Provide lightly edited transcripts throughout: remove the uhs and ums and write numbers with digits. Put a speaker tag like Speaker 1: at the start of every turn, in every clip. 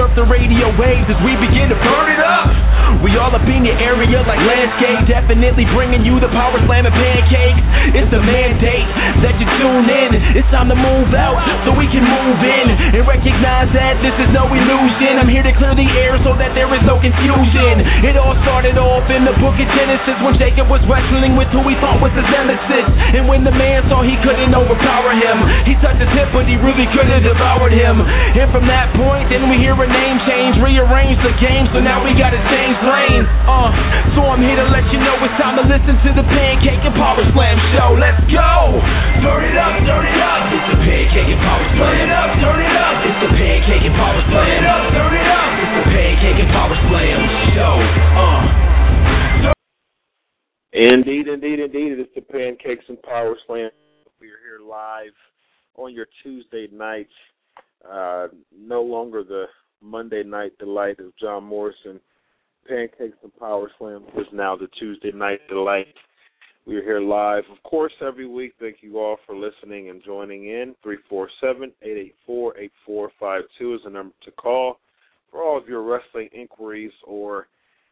Speaker 1: across the radio waves as we begin to burn it up. We all up in your area like landscape, definitely bringing you the power slam and pancakes. It's the mandate that you tune in. It's time to move out so we can move in and recognize that this is no illusion. I'm here to clear the air so that there is no confusion. It all started off in the book of Genesis when Jacob was wrestling with who he thought was his nemesis. And when the man saw he couldn't overpower him, he touched his hip but he really could have devoured him. And from that point then we hear a name change, rearrange the game, so now we gotta change lanes. So I'm here to let you know it's time to listen to the Pancake and Power Slam show. Let's go! Turn it up, turn it up. It's the Pancake and Power Slam. Turn it up, turn it up. It's the Pancake and Power Slam. Turn it up, turn it up. It's the Pancake and Power Slam show.
Speaker 2: Indeed, indeed, indeed. It's the Pancakes and Power Slam. We are here live on your Tuesday nights. No longer the Monday night delight of John Morrison. Pancakes and Power Slam is now the Tuesday night delight. We are here live, of course, every week. Thank you all for listening and joining in. 347-884-8452 is the number to call for all of your wrestling inquiries or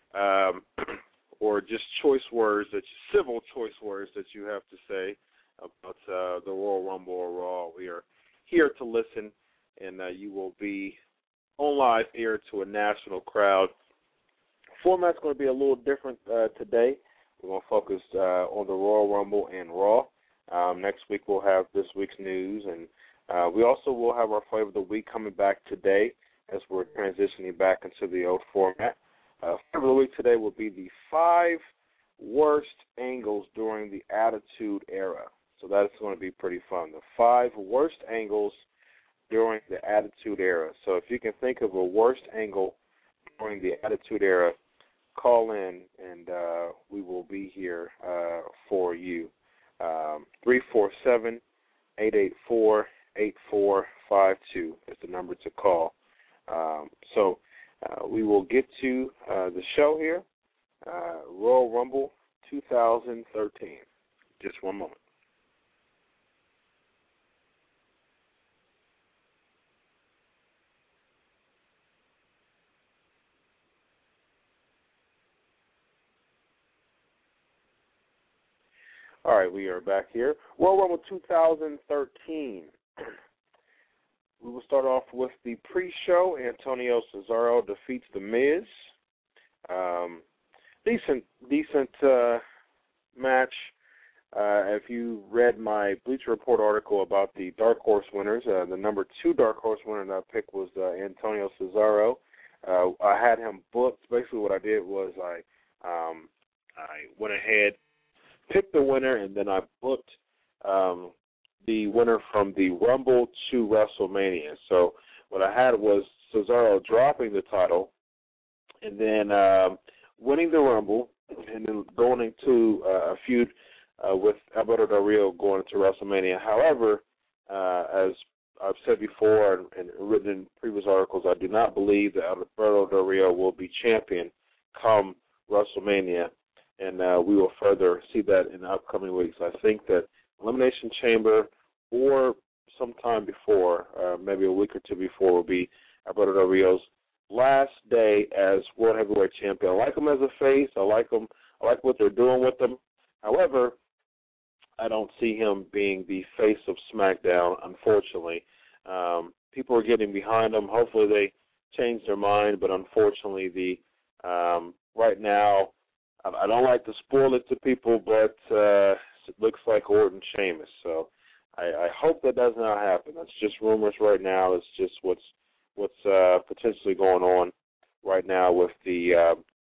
Speaker 2: just choice words, civil choice words that you have to say about the Royal Rumble or Raw. We are here to listen, and you will be on live air to a national crowd. Format's going to be a little different today. We're going to focus on the Royal Rumble and Raw. Next week we'll have this week's news, and we also will have our flavor of the week coming back today as we're transitioning back into the old format. Flavor of the week today will be the 5 worst angles during the Attitude Era. So that's going to be pretty fun. The 5 worst angles during the Attitude Era. So if you can think of a worst angle during the Attitude Era, call in, and we will be here for you. 347-884-8452 is the number to call. So we will get to the show here, Royal Rumble 2013. Just one moment. All right, we are back here. Royal Rumble 2013. We will start off with the pre-show. Antonio Cesaro defeats The Miz. Decent match. If you read my Bleacher Report article about the Dark Horse winners, the number 2 Dark Horse winner that I picked was Antonio Cesaro. I had him booked. Basically what I did was I went ahead, picked the winner, and then I booked the winner from the Rumble to WrestleMania. So what I had was Cesaro dropping the title and then winning the Rumble and then going into a feud with Alberto Del Rio going into WrestleMania. However, as I've said before and written in previous articles, I do not believe that Alberto Del Rio will be champion come WrestleMania. And we will further see that in the upcoming weeks. I think that Elimination Chamber or sometime before, maybe a week or two before, will be Alberto Del Rio's last day as World Heavyweight Champion. I like him as a face. I like him. I like what they're doing with him. However, I don't see him being the face of SmackDown, unfortunately. People are getting behind him. Hopefully they change their mind, but unfortunately right now, I don't like to spoil it to people, but it looks like Orton Sheamus. So I hope that does not happen. That's just rumors right now. It's just what's potentially going on right now with the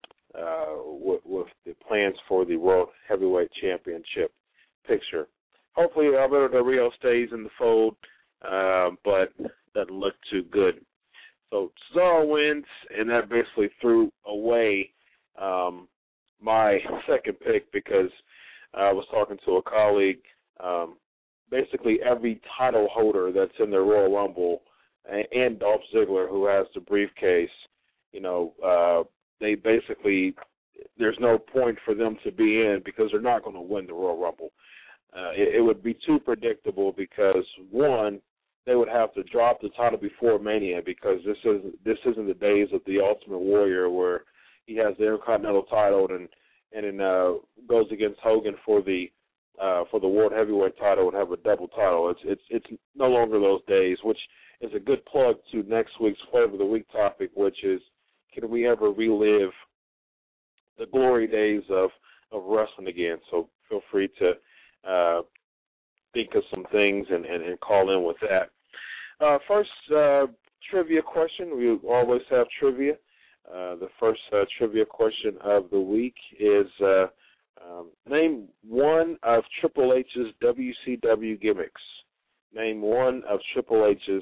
Speaker 2: plans for the World Heavyweight Championship picture. Hopefully Alberto Del Rio stays in the fold, but doesn't look too good. So Cesaro wins, and that basically threw away my second pick because I was talking to a colleague. Basically, every title holder that's in the Royal Rumble and Dolph Ziggler, who has the briefcase, they basically, there's no point for them to be in because they're not going to win the Royal Rumble. It would be too predictable because, one, they would have to drop the title before Mania, because this isn't the days of the Ultimate Warrior where he has the Intercontinental title and then goes against Hogan for the World Heavyweight title and have a double title. It's no longer those days, which is a good plug to next week's Flavor of the Week topic, which is, can we ever relive the glory days of wrestling again? So feel free to think of some things and call in with that. First trivia question. We always have trivia. The first trivia question of the week is name one of Triple H's WCW gimmicks. Name one of Triple H's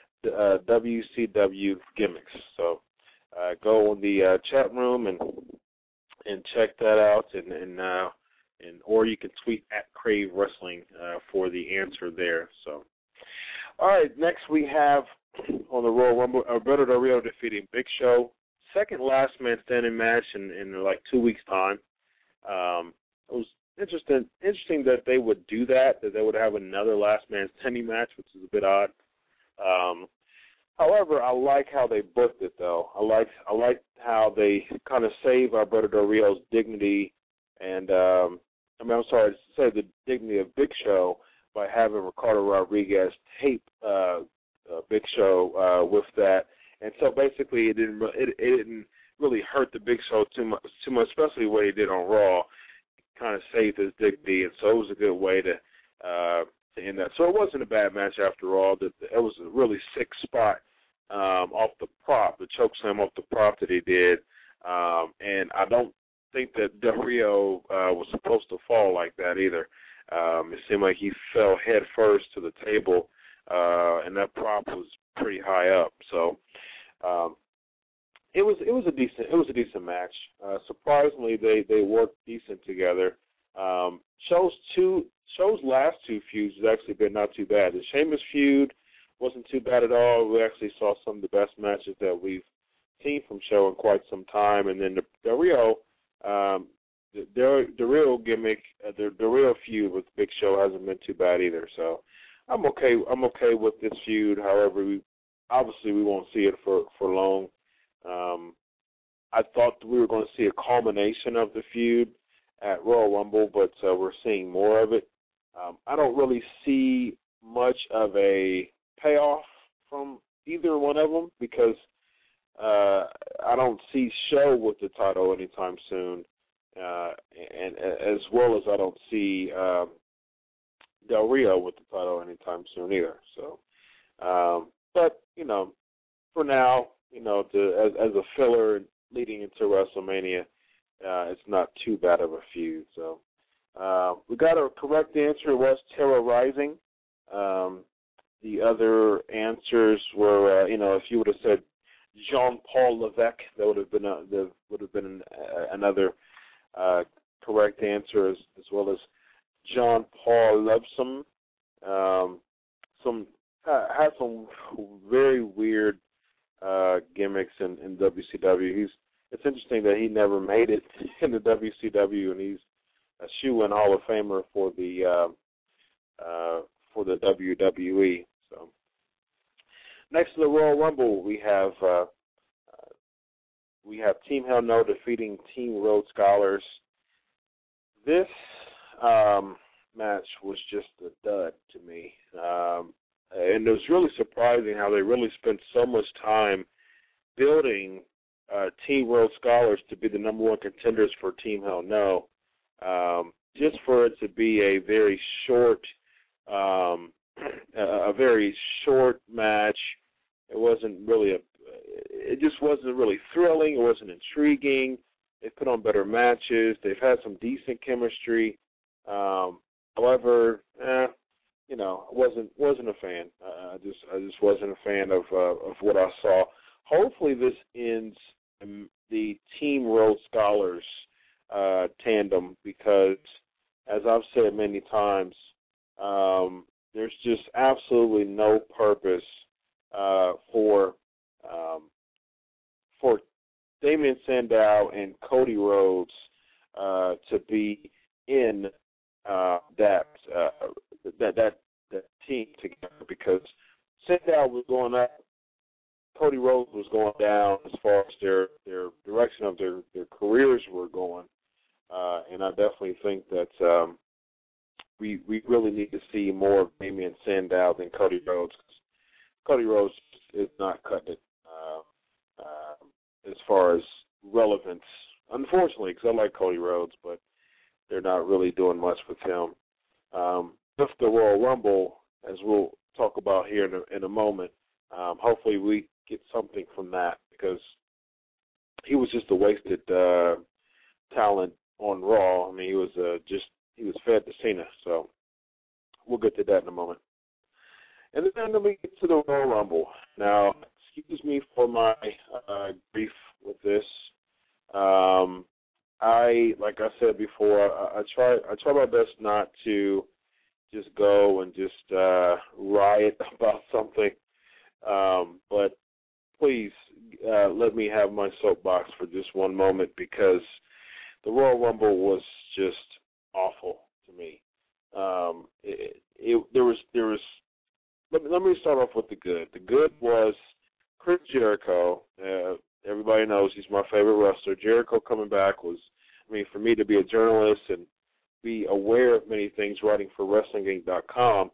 Speaker 2: WCW gimmicks. So go in the chat room and check that out, and or you can tweet at Crave Wrestling for the answer there. So, all right, next we have on the Royal Rumble, Alberto Del Rio defeating Big Show. Second last man standing match in like 2 weeks' time. It was interesting that they would do that they would have another last man standing match, which is a bit odd. However, I like how they booked it, though. I like how they kind of save Alberto Del Rio's dignity and save the dignity of Big Show by having Ricardo Rodriguez tape Big Show with that. And so basically, it didn't really hurt the Big Show too much, especially what he did on Raw. Kind of saved his dignity, and so it was a good way to end that. So it wasn't a bad match after all. It was a really sick spot off the prop, the chokeslam off the prop that he did, and I don't think that Del Rio was supposed to fall like that either. It seemed like he fell head first to the table, and that prop was pretty high up. So it was a decent match. Surprisingly, they worked decent together. Show's last two feuds has actually been not too bad. The Sheamus feud wasn't too bad at all. We actually saw some of the best matches that we've seen from Show in quite some time. And then the Del Rio, the real gimmick, the real feud with Big Show hasn't been too bad either. So I'm okay with this feud. However, we won't see it for long. I thought we were going to see a culmination of the feud at Royal Rumble, but we're seeing more of it. I don't really see much of a payoff from either one of them because I don't see Show with the title anytime soon, and as well as I don't see Del Rio with the title anytime soon either. So, but for now, as a filler leading into WrestleMania, it's not too bad of a feud. So we got a correct answer. It was Terra Rising. The other answers were, if you would have said Jean-Paul Levesque, that would have been another correct answer, as well as John-Paul Levesome. Had some very weird gimmicks in WCW. It's interesting that he never made it in the WCW, and he's a shoe-in Hall of Famer for the WWE. So next to the Royal Rumble, we have Team Hell No defeating Team Rhodes Scholars. This match was just a dud to me, and it was really surprising how they really spent so much time building Team Rhodes Scholars to be the number one contenders for Team Hell No, just for it to be a very short match. It just wasn't really thrilling. It wasn't intriguing. They put on better matches. They've had some decent chemistry. However, I wasn't a fan. I just wasn't a fan of what I saw. Hopefully, this ends the Team Rhodes Scholars tandem, because, as I've said many times, there's just absolutely no purpose for Damien Sandow and Cody Rhodes to be in that team together, because Sandow was going up, Cody Rhodes was going down as far as their direction of their careers were going. And I definitely think that we really need to see more of Damien Sandow than Cody Rhodes. Cody Rhodes is not cutting it as far as relevance, unfortunately, because I like Cody Rhodes, but they're not really doing much with him. With the Royal Rumble, as we'll talk about here in a moment, hopefully we get something from that, because he was just a wasted talent on Raw. I mean, he was fed to Cena, so we'll get to that in a moment. And then we get to the Royal Rumble. Now, excuse me for my grief with this. Like I said before, I try my best not to just go and just riot about something. But please let me have my soapbox for just one moment, because the Royal Rumble was just awful to me. Let me start off with the good. The good was Chris Jericho. Everybody knows he's my favorite wrestler. Jericho coming back was, I mean, for me to be a journalist and be aware of many things writing for WrestlingInc.com,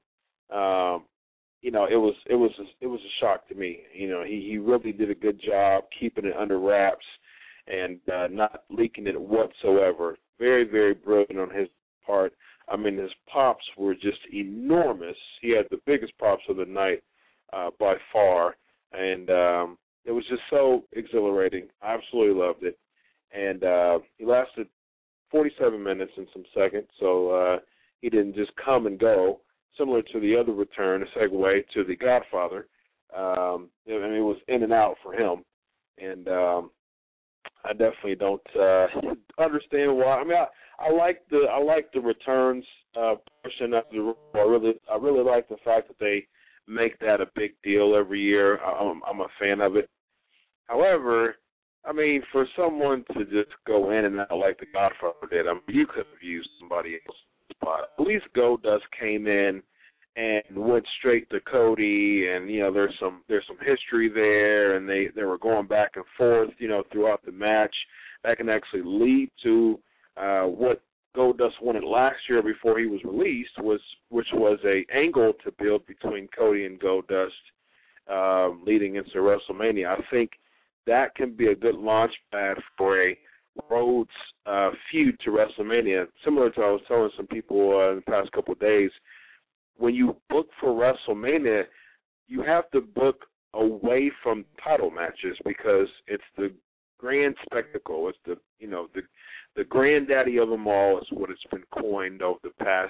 Speaker 2: you know, it was a shock to me. You know, he really did a good job keeping it under wraps and not leaking it whatsoever. Very, very brilliant on his part. I mean, his pops were just enormous. He had the biggest pops of the night by far, and it was just so exhilarating. I absolutely loved it. And he lasted 47 minutes and some seconds, so he didn't just come and go, similar to the other return, a segue to The Godfather. I mean, it was in and out for him, and I definitely don't understand why. I mean, I like the returns portion of the role. I really like the fact that they make that a big deal every year. I'm a fan of it. However, I mean, for someone to just go in and out like the Godfather did, I mean, you could have used somebody else's spot. At least Goldust came in and went straight to Cody, and you know, there's some history there, and they were going back and forth, you know, throughout the match. That can actually lead to what Goldust wanted last year before he was released, which was a angle to build between Cody and Goldust leading into WrestleMania. I think that can be a good launch pad for a Rhodes feud to WrestleMania. Similar to I was telling some people in the past couple of days, when you book for WrestleMania, you have to book away from title matches, because it's the grand spectacle. It's the granddaddy of them all, is what it's been coined over the past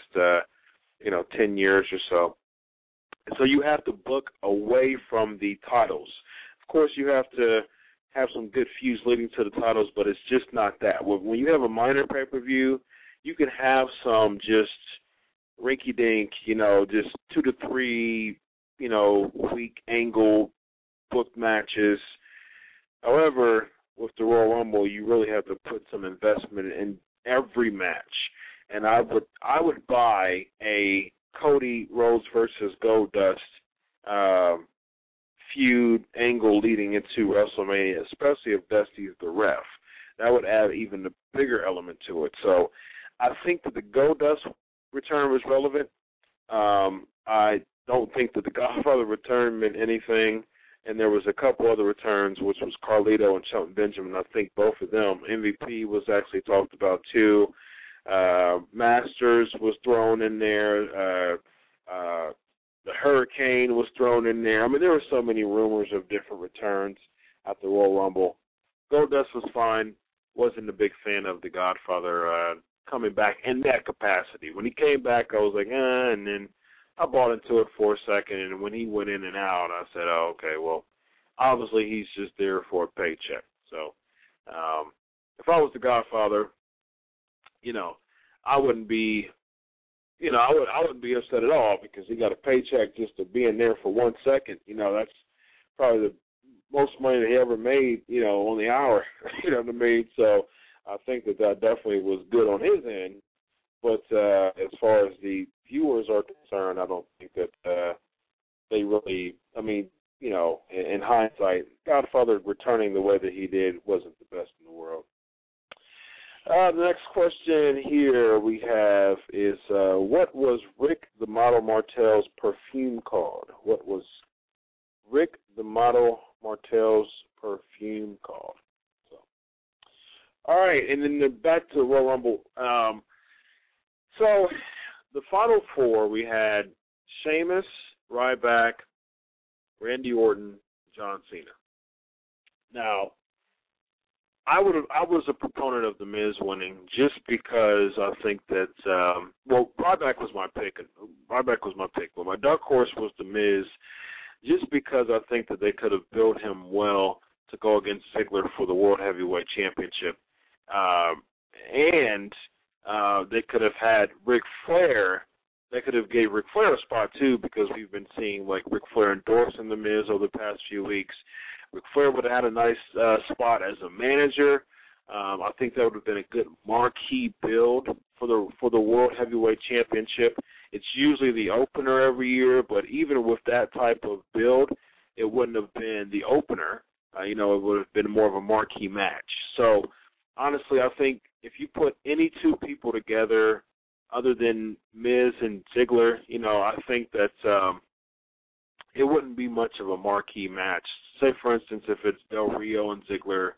Speaker 2: 10 years or so. And so you have to book away from the titles. Of course, you have to have some good feuds leading to the titles, but it's just not that. When you have a minor pay-per-view, you can have some just rinky-dink, you know, just 2 to 3, you know, weak angle booked matches. However, with the Royal Rumble, you really have to put some investment in every match. And I would buy a Cody Rhodes versus Goldust feud angle leading into WrestleMania, especially if Dusty's the ref. That would add even a bigger element to it. So I think that the Goldust return was relevant. I don't think that the Godfather return meant anything. And there was a couple other returns, which was Carlito and Shelton Benjamin. I think both of them. MVP was actually talked about too. Masters was thrown in there. The Hurricane was thrown in there. I mean, there were so many rumors of different returns at the Royal Rumble. Goldust was fine. Wasn't a big fan of the Godfather coming back in that capacity. When he came back, I was like, and then I bought into it for a second, and when he went in and out, I said, oh, okay, well, obviously he's just there for a paycheck. So if I was the Godfather, you know, I wouldn't be, you know, I wouldn't be upset at all, because he got a paycheck just to be in there for 1 second. You know, that's probably the most money that he ever made, you know, on the hour, you know what I mean? So I think that definitely was good on his end. But as far as the viewers are concerned, I don't think that they really Godfather returning the way that he did wasn't the best in the world. The next question here we have is, what was Rick the Model Martel's perfume called? What was Rick the Model Martel's perfume called? So, all right, and then back to the Royal Rumble. So the final four, we had Sheamus, Ryback, Randy Orton, John Cena. Now, I was a proponent of The Miz winning just because I think that, Ryback was my pick. But my dark horse was The Miz just because I think that they could have built him well to go against Ziggler for the World Heavyweight Championship. And they could have had Ric Flair. They could have gave Ric Flair a spot, too, because we've been seeing, like, Ric Flair endorsing The Miz over the past few weeks. Ric Flair would have had a nice spot as a manager. I think that would have been a good marquee build for the World Heavyweight Championship. It's usually the opener every year, but even with that type of build, it wouldn't have been the opener. It would have been more of a marquee match. So, honestly, I think if you put any two people together other than Miz and Ziggler, I think that it wouldn't be much of a marquee match. Say, for instance, if it's Del Rio and Ziggler,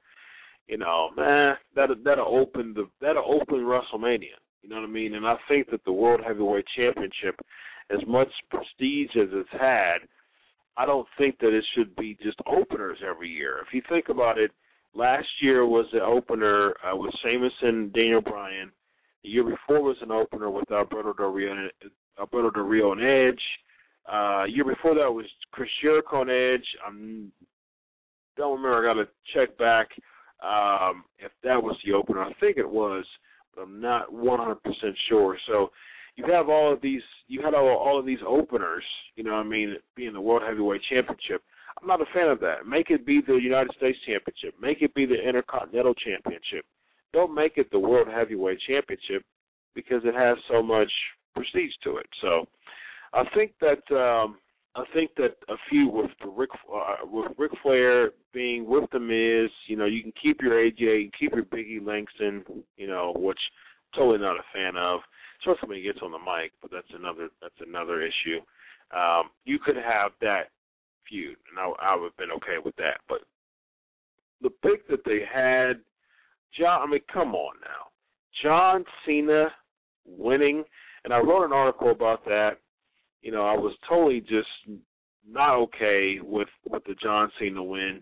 Speaker 2: that'll open WrestleMania. You know what I mean? And I think that the World Heavyweight Championship, as much prestige as it's had, I don't think that it should be just openers every year. If you think about it, last year was the opener with Sheamus and Daniel Bryan. The year before was an opener with Alberto Del Rio and Edge. Year before that was Chris Jericho and Edge. Don't remember. I got to check back if that was the opener. I think it was, but I'm not 100% sure. So you have all of these. You had all of these openers. Being the World Heavyweight Championship. I'm not a fan of that. Make it be the United States Championship. Make it be the Intercontinental Championship. Don't make it the World Heavyweight Championship because it has so much prestige to it. So I think that a feud with Ric Flair being with The Miz, you can keep your AJ, you keep your Big E Langston, which I'm totally not a fan of, especially when he gets on the mic. But that's another issue. You could have that feud, and I would have been okay with that. But the pick that they had, come on now. John Cena winning, and I wrote an article about that. I was totally just not okay with the John Cena win.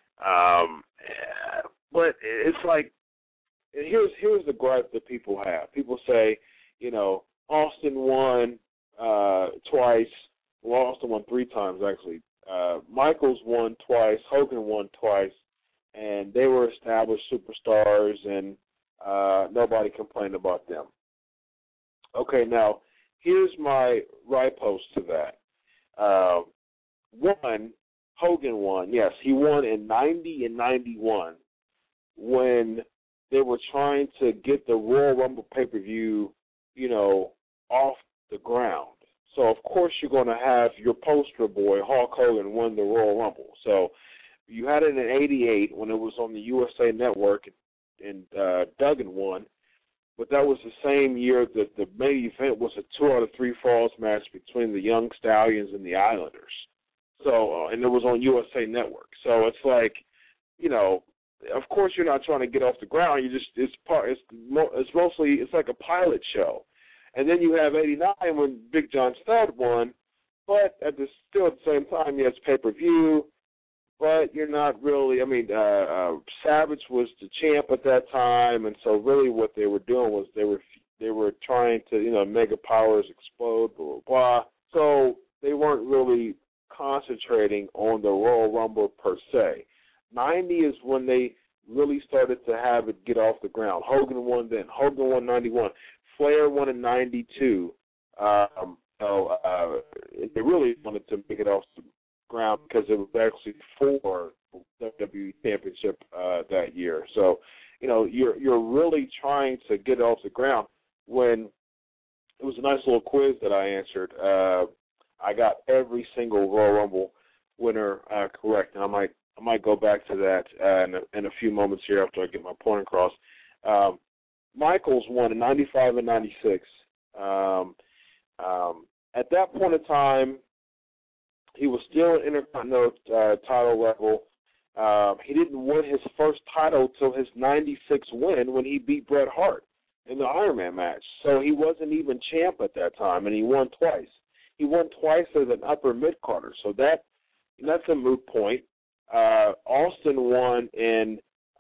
Speaker 2: But it's like, here's the gripe that people have. People say, Austin won twice. Well, Austin won 3 times, actually. Michaels won twice. Hogan won twice. And they were established superstars, and nobody complained about them. Okay, now, here's my riposte to that. One, Hogan won. Yes, he won in 90 and 91 when they were trying to get the Royal Rumble pay-per-view, off the ground. So, of course, you're going to have your poster boy, Hulk Hogan, win the Royal Rumble. So, you had it in 88 when it was on the USA Network, and Duggan won. But that was the same year that the main event was a 2 out of 3 falls match between the Young Stallions and the Islanders. So, and it was on USA Network. So it's like, of course you're not trying to get off the ground. It's mostly like a pilot show. And then you have 89 when Big John Studd won, but still at the same time, yes, pay-per-view. But you're not really, Savage was the champ at that time, and so really what they were doing was they were trying to, mega powers explode, blah, blah, blah. So they weren't really concentrating on the Royal Rumble per se. 90 is when they really started to have it get off the ground. Hogan won then. Hogan won 91. Flair won in 92. They really wanted to make it off the ground because it was actually for the WWE Championship that year. So, you're really trying to get off the ground. When it was a nice little quiz that I answered, I got every single Royal Rumble winner correct, and I might I might go back to that in a few moments here after I get my point across. Michaels won in 95 and 96. At that point in time, he was still an Intercontinental title level. He didn't win his first title till his 96 win when he beat Bret Hart in the Iron Man match. So he wasn't even champ at that time, and he won twice. He won twice as an upper mid-carder, so that's a moot point. Austin won in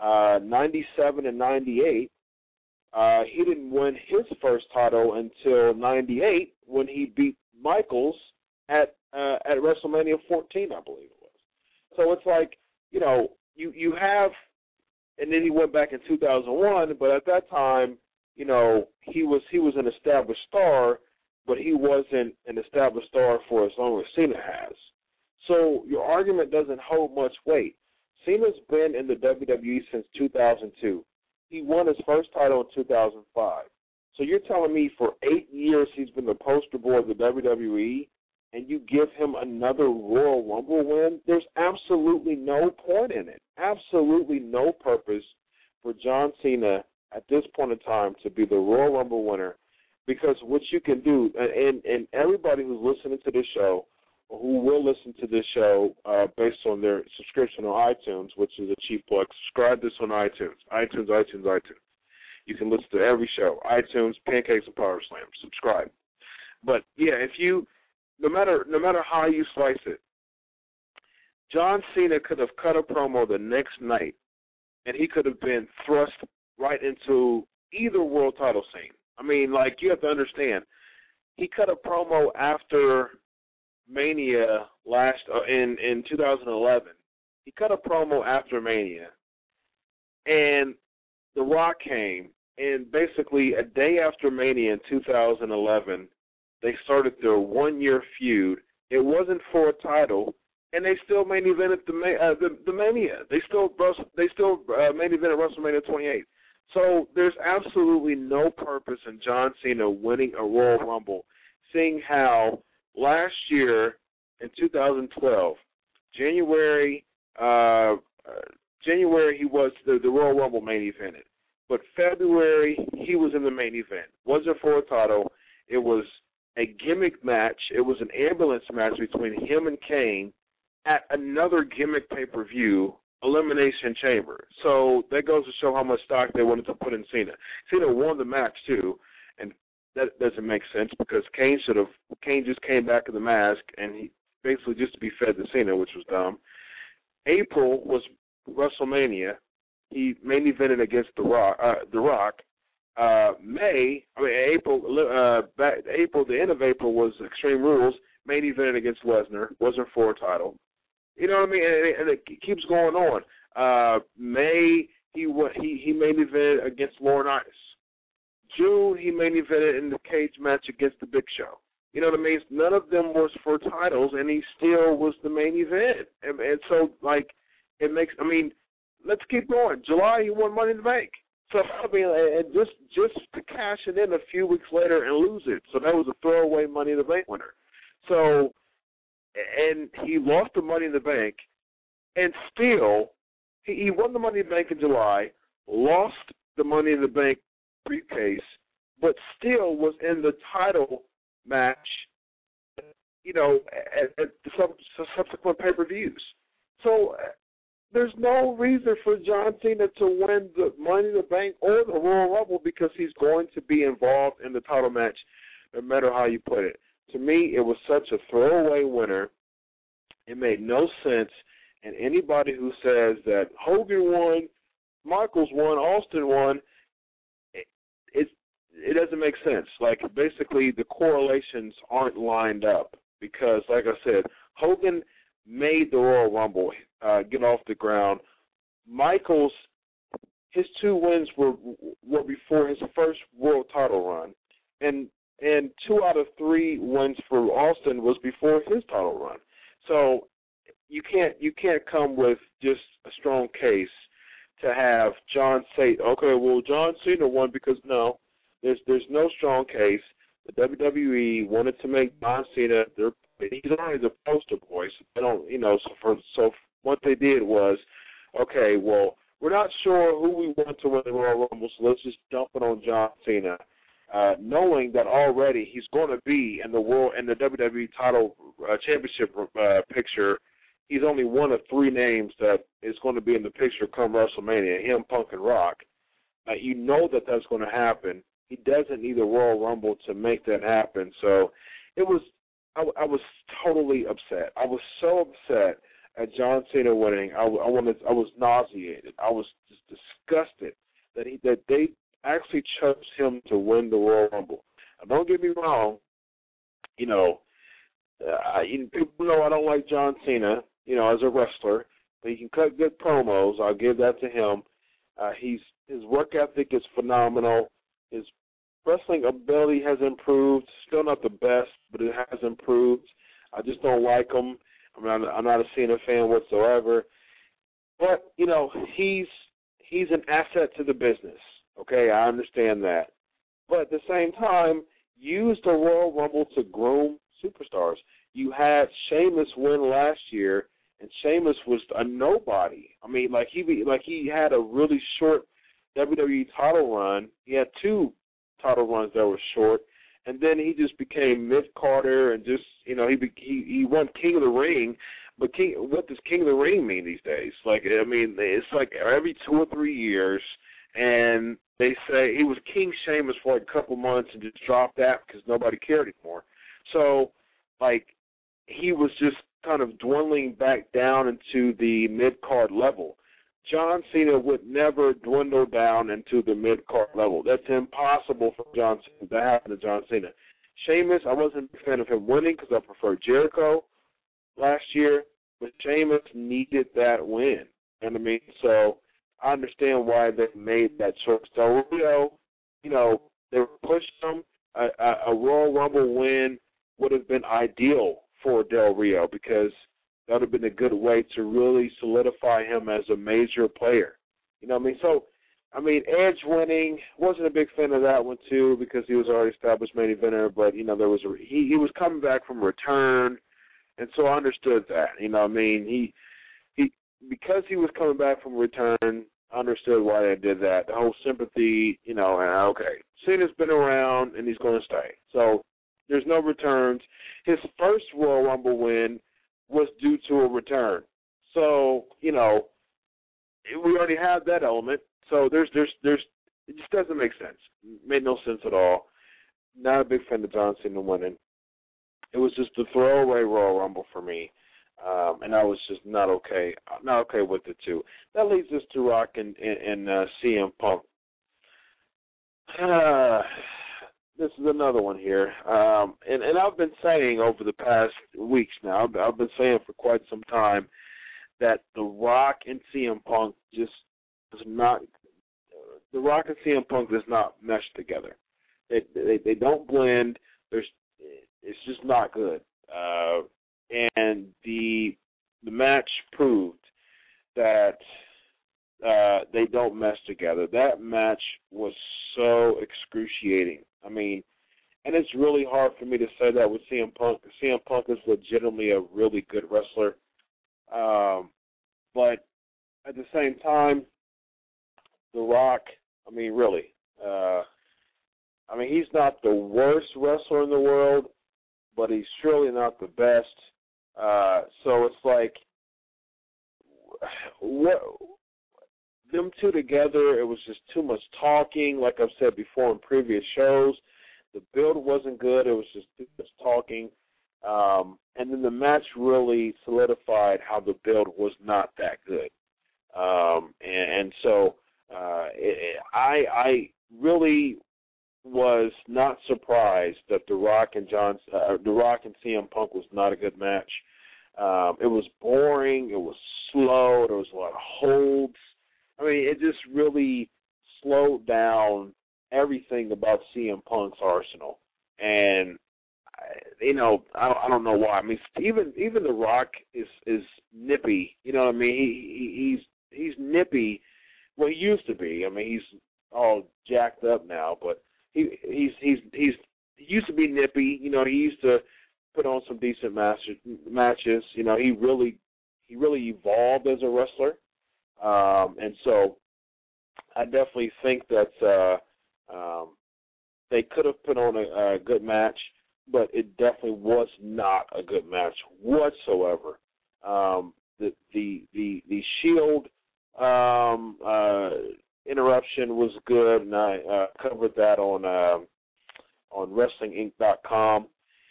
Speaker 2: 97 and 98. He didn't win his first title until 98 when he beat Michaels at WrestleMania 14, I believe it was. So it's like, you have, and then he went back in 2001, but at that time, he was an established star, but he wasn't an established star for as long as Cena has. So your argument doesn't hold much weight. Cena's been in the WWE since 2002. He won his first title in 2005. So you're telling me for 8 years he's been the poster boy of the WWE, and you give him another Royal Rumble win? There's absolutely no point in it. Absolutely no purpose for John Cena at this point in time to be the Royal Rumble winner, because what you can do, and everybody who's listening to this show, or who will listen to this show based on their subscription on iTunes, which is a cheap plug, subscribe this on iTunes. iTunes. You can listen to every show. iTunes, Pancakes and Power Slam. Subscribe. But yeah, no matter how you slice it, John Cena could have cut a promo the next night, and he could have been thrust right into either world title scene. I mean, you have to understand, he cut a promo after Mania in 2011. He cut a promo after Mania, and The Rock came, and basically a day after Mania in 2011, they started their 1-year feud. It wasn't for a title, and they still main evented the Mania. They still main evented WrestleMania 28. So there's absolutely no purpose in John Cena winning a Royal Rumble, seeing how last year in 2012, January he was the Royal Rumble main evented. But February, he was in the main event. Wasn't for a title. It was a gimmick match. It was an ambulance match between him and Kane at another gimmick pay-per-view, Elimination Chamber. So that goes to show how much stock they wanted to put in Cena. Cena won the match, too, and that doesn't make sense because Kane just came back in the mask, and he basically just to be fed to Cena, which was dumb. April was WrestleMania. He main evented against The Rock. April, the end of April was Extreme Rules, main evented against Lesnar, wasn't for a title. You know what I mean? And it keeps going on. May, he main evented against Lauren Ice. June, he main evented in the cage match against The Big Show. You know what I mean? None of them was for titles, and he still was the main event. And so, it makes, let's keep going. July, he won Money in the Bank. So, and just to cash it in a few weeks later and lose it. So that was a throwaway Money in the Bank winner. So, and he lost the Money in the Bank, and still, he won the Money in the Bank in July, lost the Money in the Bank briefcase, but still was in the title match, at the subsequent pay-per-views. So there's no reason for John Cena to win the Money in the Bank or the Royal Rumble because he's going to be involved in the title match no matter how you put it. To me, it was such a throwaway winner. It made no sense. And anybody who says that Hogan won, Michaels won, Austin won, it doesn't make sense. Basically, the correlations aren't lined up because, like I said, Hogan made the Royal Rumble get off the ground. Michaels, his 2 wins were before his first world title run, and 2 out of 3 wins for Austin was before his title run. So you can't come with just a strong case to have John say, okay, well, John Cena won because no. There's no strong case. The WWE wanted to make John Cena he's already the poster boy. So they don't, so what they did was, okay, well, we're not sure who we want to win the Royal Rumble, so let's just dump it on John Cena, knowing that already he's going to be in the WWE title championship picture. He's only one of 3 names that is going to be in the picture come WrestleMania, him, Punk, and Rock. You know that that's going to happen. He doesn't need the Royal Rumble to make that happen. So I was totally upset. I was so upset at John Cena winning. I was nauseated. I was just disgusted that they actually chose him to win the Royal Rumble. Now, don't get me wrong. People know I don't like John Cena, as a wrestler, but he can cut good promos. I'll give that to him. His work ethic is phenomenal. His wrestling ability has improved. Still not the best, but it has improved. I just don't like him. I'm not a Cena fan whatsoever. But, he's an asset to the business. Okay, I understand that. But at the same time, use the Royal Rumble to groom superstars. You had Sheamus win last year, and Sheamus was a nobody. I mean, he had a really short WWE title run. He had 2 title runs that were short, and then he just became mid-Carter and just, he won King of the Ring. But what does King of the Ring mean these days? It's like every 2 or 3 years, and they say he was King Sheamus for a couple months and just dropped that because nobody cared anymore. So, he was just kind of dwindling back down into the mid-card level. John Cena would never dwindle down into the mid-card level. That's impossible for John Cena. That happened to John Cena. Sheamus, I wasn't a fan of him winning because I preferred Jericho last year, but Sheamus needed that win. So I understand why they made that choice. Del Rio, they were pushing him. A Royal Rumble win would have been ideal for Del Rio because that would have been a good way to really solidify him as a major player. So, Edge winning, wasn't a big fan of that one too because he was already established main eventer, but, there was he was coming back from return, and so I understood that. He because he was coming back from return, I understood why they did that. The whole sympathy, and okay, Cena's been around and he's going to stay. So there's no returns. His first Royal Rumble win was due to a return. So, we already have that element. So there's it just doesn't make sense. It made no sense at all. Not a big fan of John Cena winning. It was just a throwaway Royal Rumble for me. And I was just not okay with it too. That leads us to Rock and CM Punk. This is another one here. And I've been saying over the past weeks now, I've been saying for quite some time that The Rock and CM Punk just does not, The Rock and CM Punk does not mesh together. They don't blend. It's just not good. And the match proved that they don't mesh together. That match was so excruciating. And it's really hard for me to say that with CM Punk. CM Punk is legitimately a really good wrestler. But at the same time, The Rock, really. He's not the worst wrestler in the world, but he's surely not the best. So it's like, them two together, it was just too much talking. Like I've said before in previous shows, the build wasn't good. It was just too much talking. And then the match really solidified how the build was not that good. So I really was not surprised that The Rock and CM Punk was not a good match. It was boring. It was slow. There was a lot of holds. It just really slowed down everything about CM Punk's arsenal. And I don't know why. Even The Rock is nippy. You know what I mean? He's nippy. Well, he used to be. He's all jacked up now, but he used to be nippy. He used to put on some decent matches. He he really evolved as a wrestler, and so I definitely think that they could have put on a good match, but it definitely was not a good match whatsoever. The Shield interruption was good, and I covered that on WrestlingInc.com.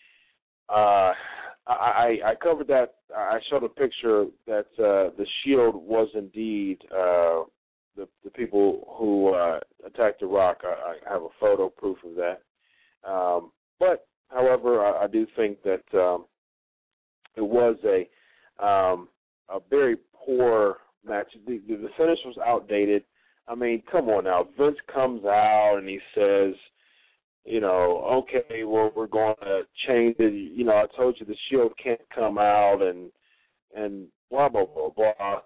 Speaker 2: I covered that. I showed a picture that the Shield was indeed the people who attacked The Rock. I have a photo proof of that. But, however, I do think that it was a very poor match. The finish was outdated. I mean, come on now. Vince comes out and he says, okay, well, we're going to change it. I told you the Shield can't come out and blah, blah, blah, blah.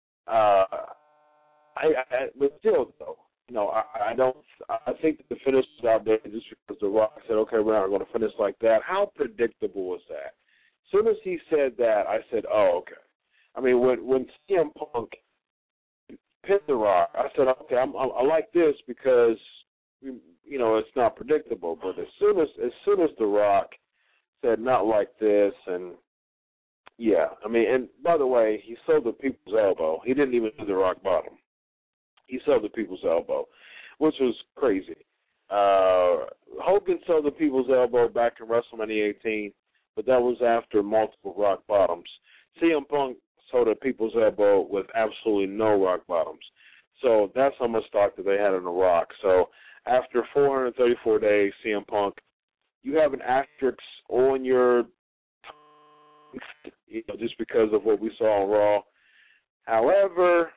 Speaker 2: But still, though, I think that the finish was outdated just because The Rock said, okay, we're not going to finish like that. How predictable is that? As soon as he said that, I said, oh, okay. I mean, when CM Punk pinned The Rock, I said, okay, I like this because, it's not predictable. But as soon as The Rock said not like this, and yeah, I mean, and by the way, he sold the people's elbow. He didn't even do the rock bottom. He sold the people's elbow, which was crazy. Hogan sold the people's elbow back in WrestleMania 18, but that was after multiple rock bottoms. CM Punk sold the people's elbow with absolutely no rock bottoms. So that's how much stock that they had in The Rock. So after 434 days, CM Punk, you have an asterisk on your, just because of what we saw on Raw. However,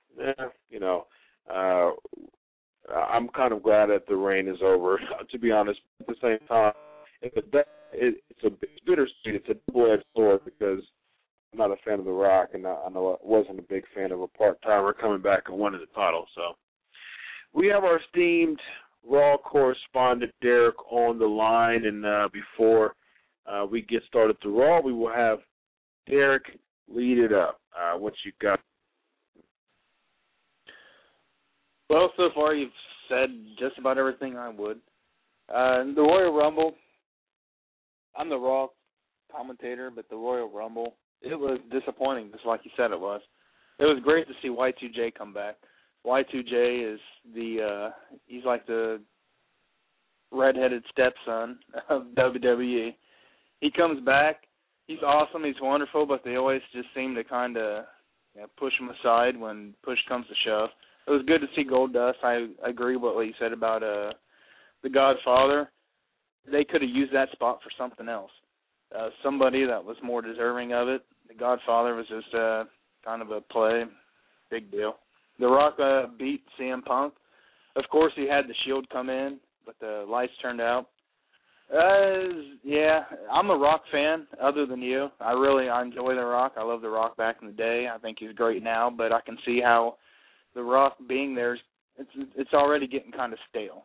Speaker 2: I'm kind of glad that the reign is over, to be honest. At the same time, it's bittersweet. It's a double-edged sword because I'm not a fan of The Rock, and I know I wasn't a big fan of a part-timer coming back and winning the title. So we have our esteemed Raw correspondent, Derek, on the line, and before we get started to Raw, we will have Derek lead it up. What you got?
Speaker 3: Well, so far you've said just about everything I would. The Royal Rumble, I'm the Raw commentator, but the Royal Rumble, it was disappointing, just like you said it was. It was great to see Y2J come back. Y2J is he's like the redheaded stepson of WWE. He comes back. He's awesome. He's wonderful, but they always just seem to kind of push him aside when push comes to shove. It was good to see Goldust. I agree with what you said about the Godfather. They could have used that spot for something else. Somebody that was more deserving of it. The Godfather was just kind of a play. Big deal. The Rock beat CM Punk. Of course, he had the Shield come in, but the lights turned out. Yeah, I'm a Rock fan other than you. I enjoy The Rock. I love The Rock back in the day. I think he's great now, but I can see how The Rock being there, it's already getting kind of stale.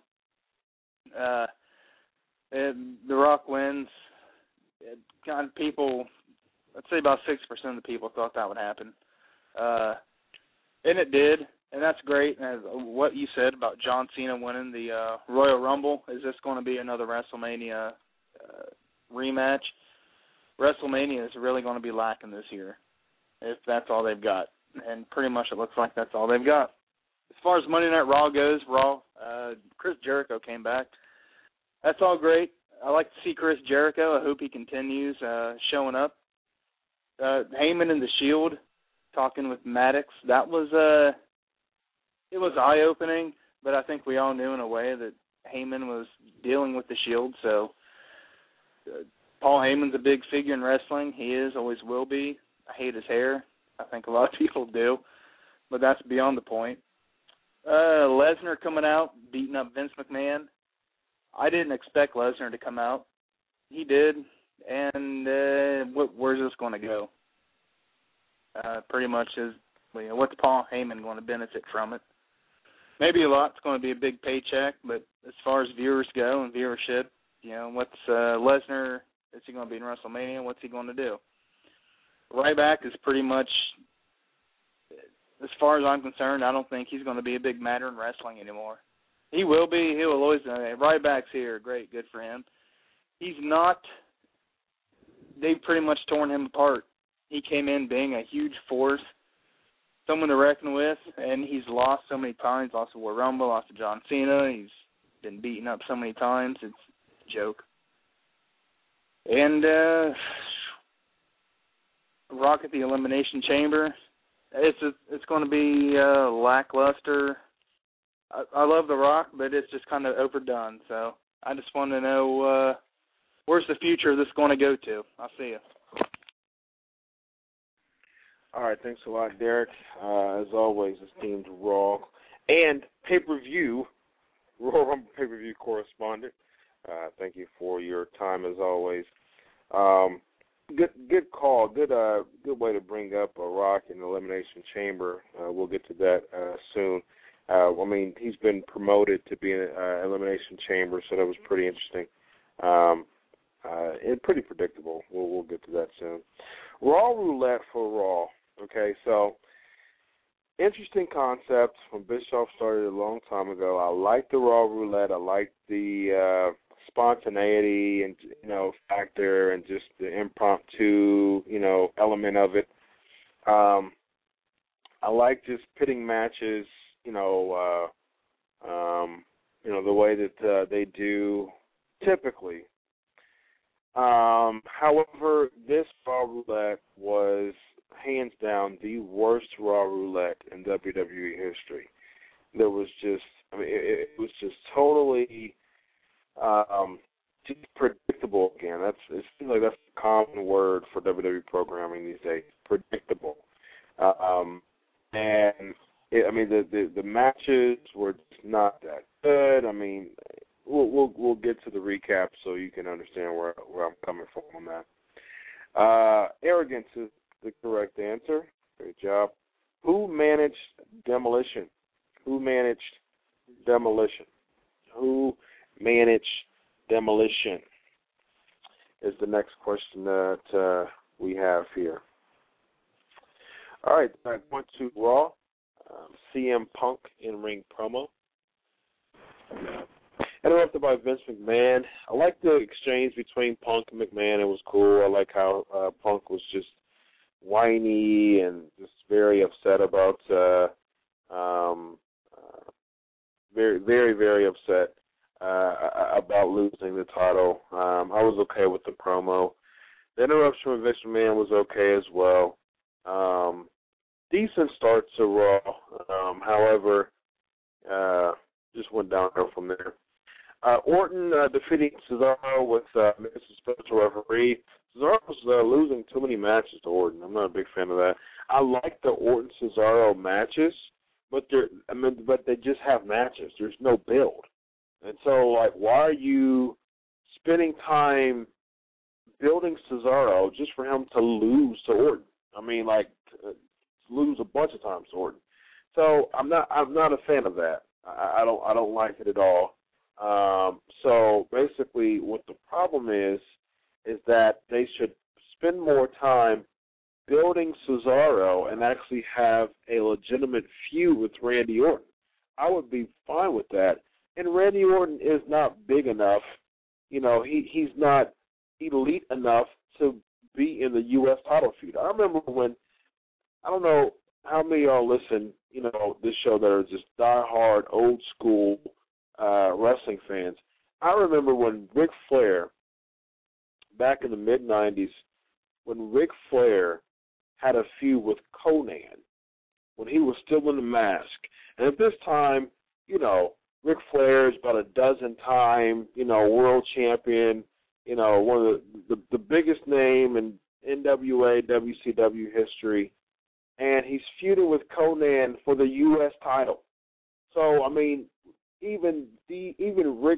Speaker 3: The Rock wins. Kind of people, I'd say about 6% of the people thought that would happen. And it did, and that's great. And what you said about John Cena winning the Royal Rumble, is this going to be another WrestleMania rematch? WrestleMania is really going to be lacking this year, if that's all they've got. And pretty much it looks like that's all they've got. As far as Monday Night Raw goes, Chris Jericho came back. That's all great. I like to see Chris Jericho. I hope he continues showing up. Heyman and the Shield talking with Maddox. That was it was eye-opening, but I think we all knew in a way that Heyman was dealing with the Shield. So Paul Heyman's a big figure in wrestling. He is, always will be. I hate his hair. I think a lot of people do, but that's beyond the point. Lesnar coming out, beating up Vince McMahon. I didn't expect Lesnar to come out. He did, and where's this going to go? Pretty much what's Paul Heyman going to benefit from it? Maybe a lot. It's going to be a big paycheck, but as far as viewers go and viewership, what's Lesnar? Is he going to be in WrestleMania? What's he going to do? Ryback is pretty much as far as I'm concerned, I don't think he's going to be a big matter in wrestling anymore. He will be. He will always. Ryback's here. Great. Good for him. He's not. They've pretty much torn him apart. He came in being a huge force, someone to reckon with, and he's lost so many times. Lost to War Rumble, lost to John Cena. He's been beaten up so many times. It's a joke. And Rock at the Elimination Chamber. It's going to be lackluster. I love The Rock, but it's just kind of overdone. So I just want to know where's the future of this going to go to. I'll see you.
Speaker 2: All right, thanks a lot, Derek. As always, esteemed Raw and pay-per-view, Royal Rumble pay-per-view correspondent. Thank you for your time, as always. Good call. Good way to bring up a Rock in the Elimination Chamber. We'll get to that soon. I mean, he's been promoted to be in an Elimination Chamber, so that was pretty interesting. And pretty predictable. We'll get to that soon. Raw Roulette for Raw. Okay, so interesting concept when Bischoff started a long time ago. I like the Raw Roulette. I like the spontaneity and factor and just the impromptu element of it. I like just pitting matches. The way that they do typically. However, this Raw Roulette was hands down the worst Raw Roulette in WWE history. There was just, it was just totally just predictable again. It seems like that's a common word for WWE programming these days. Predictable. The matches were just not that good. I mean, we'll get to the recap so you can understand where I'm coming from on that. Arrogance is the correct answer. Great job. Who managed Demolition? Who managed Demolition? Who managed Demolition is the next question that we have here. All right, I went to Raw. CM Punk in-ring promo. Interrupted by Vince McMahon. I like the exchange between Punk and McMahon. It was cool. I like how Punk was just whiny and just very upset about, very, very, very upset about losing the title. I was okay with the promo. The interruption with Vince McMahon was okay as well. Decent start to Raw. However, just went downhill from there. Orton defeating Cesaro with Mrs. Special Referee. Cesaro's losing too many matches to Orton. I'm not a big fan of that. I like the Orton-Cesaro matches, but they just have matches. There's no build. And so, why are you spending time building Cesaro just for him to lose to Orton? Lose a bunch of times to Orton. So I'm not a fan of that. I don't like it at all. So basically, what the problem is that they should spend more time building Cesaro and actually have a legitimate feud with Randy Orton. I would be fine with that. And Randy Orton is not big enough. He's not elite enough to be in the U.S. title feud. I remember when, I don't know how many of y'all listen, this show that are just diehard, old school wrestling fans. I remember when Ric Flair, back in the mid-'90s, when Ric Flair had a feud with Conan, when he was still in the mask. And at this time, Ric Flair is about a dozen-time, world champion, one of the biggest name in NWA, WCW history. And he's feuding with Conan for the U.S. title. So, even Ric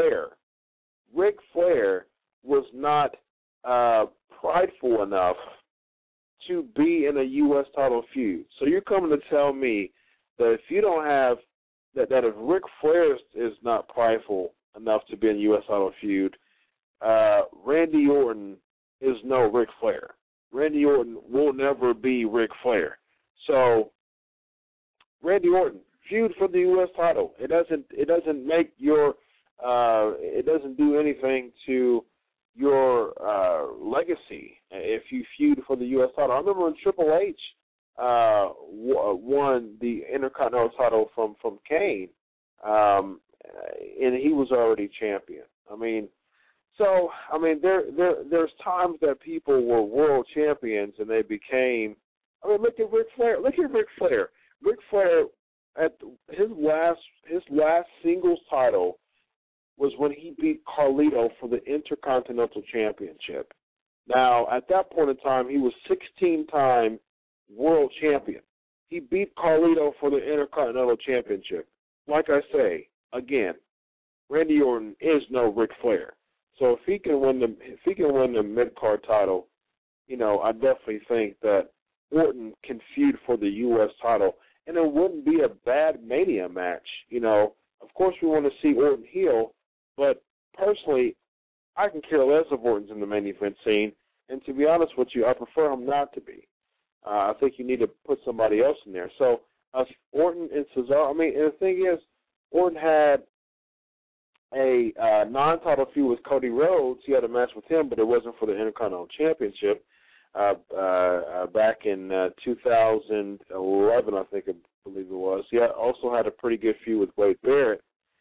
Speaker 2: Flair was not prideful enough to be in a U.S. title feud. So you're coming to tell me that if you don't have that if Ric Flair is not prideful enough to be in a U.S. title feud, Randy Orton is no Ric Flair. Randy Orton will never be Ric Flair. So Randy Orton, feud for the U.S. title. It doesn't make your it doesn't do anything to your legacy if you feud for the U.S. title. I remember when Triple H won the Intercontinental title from Kane, and he was already champion. There's times that people were world champions and they became. Look at Ric Flair. Ric Flair at his last singles title was when he beat Carlito for the Intercontinental Championship. Now, at that point in time, he was 16-time world champion. He beat Carlito for the Intercontinental Championship. Like I say, again, Randy Orton is no Ric Flair. So if he can win the mid-card title, I definitely think that Orton can feud for the U.S. title, and it wouldn't be a bad Mania match. Of course we want to see Orton heel, but personally, I can care less if Orton's in the main event scene, and to be honest with you, I prefer him not to be. I think you need to put somebody else in there. So Orton and Cesaro, and the thing is, Orton had a non-title feud with Cody Rhodes. He had a match with him, but it wasn't for the Intercontinental Championship. Back in 2011, I believe it was. He also had a pretty good feud with Wade Barrett.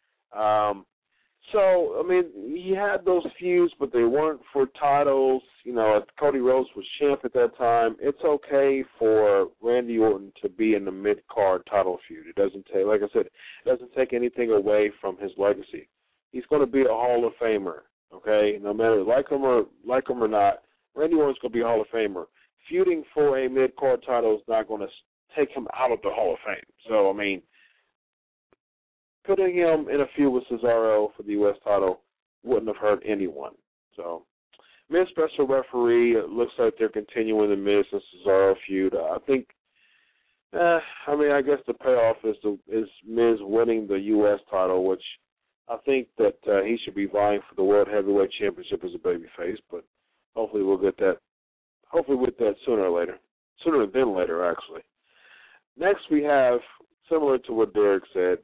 Speaker 2: He had those feuds, but they weren't for titles. Cody Rhodes was champ at that time. It's okay for Randy Orton to be in the mid-card title feud. It doesn't take, like I said, it doesn't take anything away from his legacy. He's going to be a Hall of Famer, okay? No matter like him or not, Randy Orton's going to be a Hall of Famer. Feuding for a mid-card title is not going to take him out of the Hall of Fame. So, putting him in a feud with Cesaro for the U.S. title wouldn't have hurt anyone. So, Miz special referee, it looks like they're continuing the Miz and Cesaro feud. I think, I guess the payoff is Miz winning the U.S. title, which I think that he should be vying for the World Heavyweight Championship as a babyface, but hopefully we'll get that. Hopefully we'll get that sooner than later, actually. Next we have, similar to what Derek said,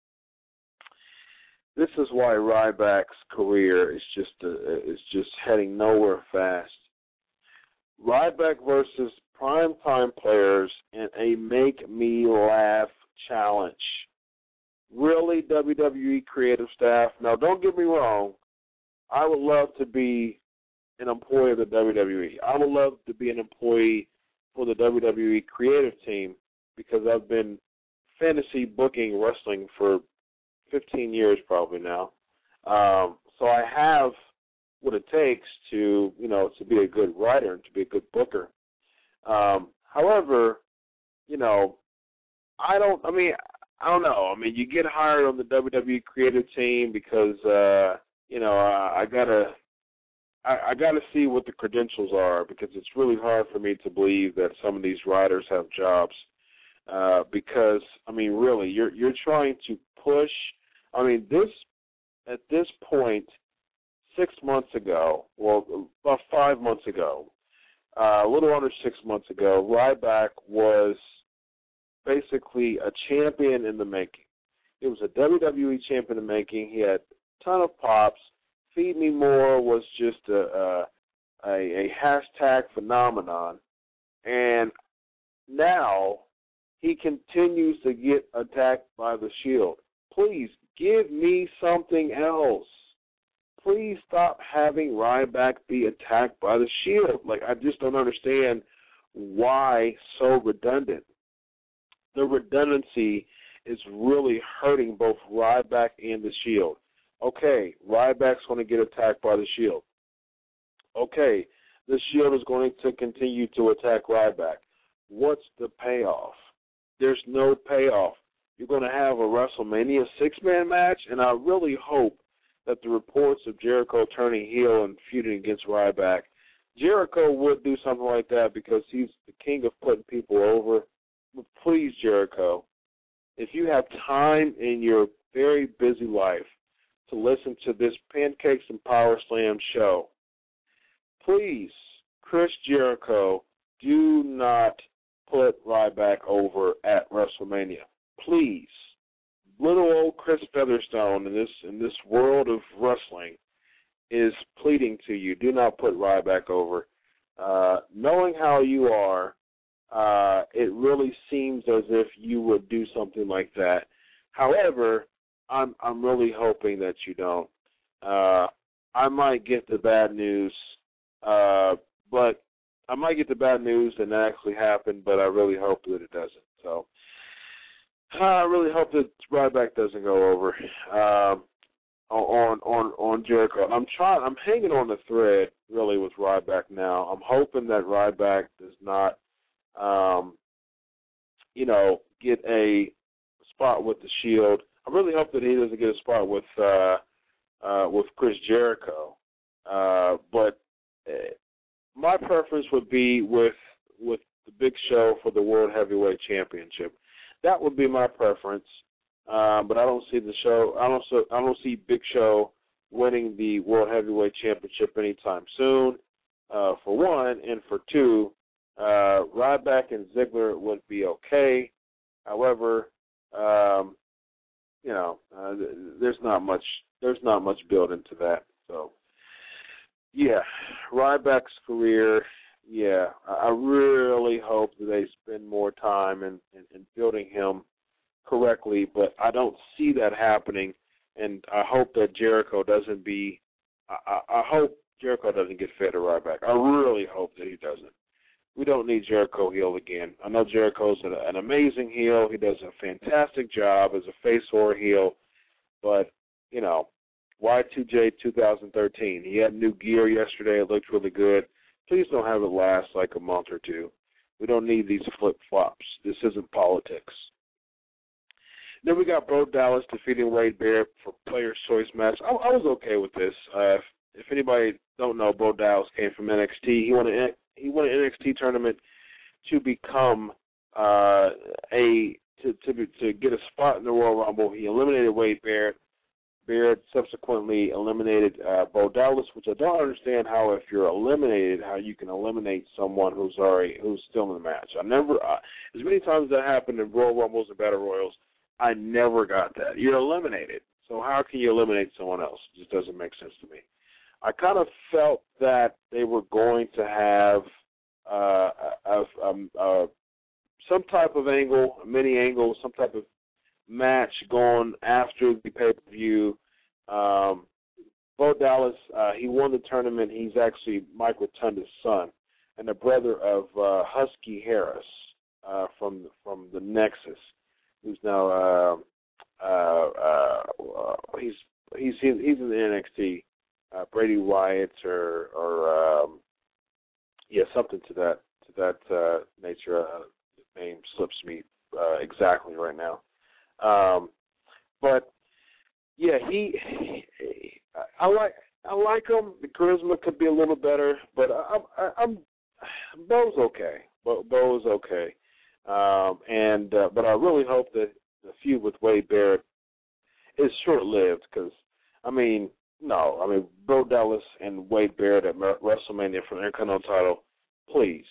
Speaker 2: this is why Ryback's career is just heading nowhere fast. Ryback versus primetime players in a Make Me Laugh challenge. Really, WWE creative staff? Now, don't get me wrong. I would love to be an employee of the WWE. I would love to be an employee for the WWE creative team because I've been fantasy booking wrestling for 15 years probably now. So I have what it takes to be a good writer and to be a good booker. However, I don't know. You get hired on the WWE creative team because, I gotta see what the credentials are because it's really hard for me to believe that some of these writers have jobs. Because really, you're trying to push. At this point, 6 months ago, about 5 months ago, a little under 6 months ago, Ryback was basically a champion in the making. He was a WWE champion in the making. He had a ton of pops. Feed Me More was just a hashtag phenomenon. And now he continues to get attacked by the Shield. Please give me something else. Please stop having Ryback be attacked by the Shield. I just don't understand why so redundant. The redundancy is really hurting both Ryback and the Shield. Okay, Ryback's going to get attacked by the Shield. Okay, the Shield is going to continue to attack Ryback. What's the payoff? There's no payoff. You're going to have a WrestleMania 6-man match, and I really hope that the reports of Jericho turning heel and feuding against Ryback, Jericho would do something like that because he's the king of putting people over. But please, Jericho, if you have time in your very busy life to listen to this Pancakes and Power Slam show, please, Chris Jericho, do not put Ryback over at WrestleMania. please, little old Chris Featherstone in this world of wrestling is pleading to you, do not put Ryback over. Knowing how you are, it really seems as if you would do something like that. However, I'm really hoping that you don't. I might get the bad news, but I might get the bad news and that actually happened, but I really hope that it doesn't. So I really hope that Ryback doesn't go over on Jericho. I'm hanging on the thread really with Ryback now. I'm hoping that Ryback does not, get a spot with the Shield. I really hope that he doesn't get a spot with Chris Jericho. But my preference would be with the Big Show for the World Heavyweight Championship. That would be my preference. But I don't see the show. I don't see Big Show winning the World Heavyweight Championship anytime soon. For one, and for two, Ryback and Ziggler would be okay. However, there's not much built into that. So, yeah, Ryback's career. Yeah, I really hope that they spend more time in building him correctly, but I don't see that happening, and I hope that Jericho doesn't I hope Jericho doesn't get fed to Ryback. I really hope that he doesn't. We don't need Jericho heel again. I know Jericho's an amazing heel. He does a fantastic job as a face or a heel, but, Y2J 2013. He had new gear yesterday. It looked really good. Please don't have it last like a month or two. We don't need these flip-flops. This isn't politics. Then we got Bo Dallas defeating Wade Barrett for Players' Choice match. I was okay with this. If anybody don't know, Bo Dallas came from NXT. He won an NXT tournament to become to get a spot in the Royal Rumble. He eliminated Wade Barrett. Barrett subsequently eliminated Bo Dallas, which I don't understand how, if you're eliminated, how you can eliminate someone who's still in the match. As many times as that happened in Royal Rumbles and Battle Royals, I never got that. You're eliminated, so how can you eliminate someone else? It just doesn't make sense to me. I kind of felt that they were going to have some type of angle, a mini angle, some type of match going after the pay-per-view. Bo Dallas, he won the tournament. He's actually Mike Rotunda's son and the brother of Husky Harris from the Nexus, who's now he's in the NXT. Brady Wyatt or something to that nature. His name slips me exactly right now. But yeah, I like him. The charisma could be a little better, but Bo's okay. Bo's okay. But I really hope that the feud with Wade Barrett is short-lived because, Bo Dallas and Wade Barrett at WrestleMania for the Intercontinental title, please,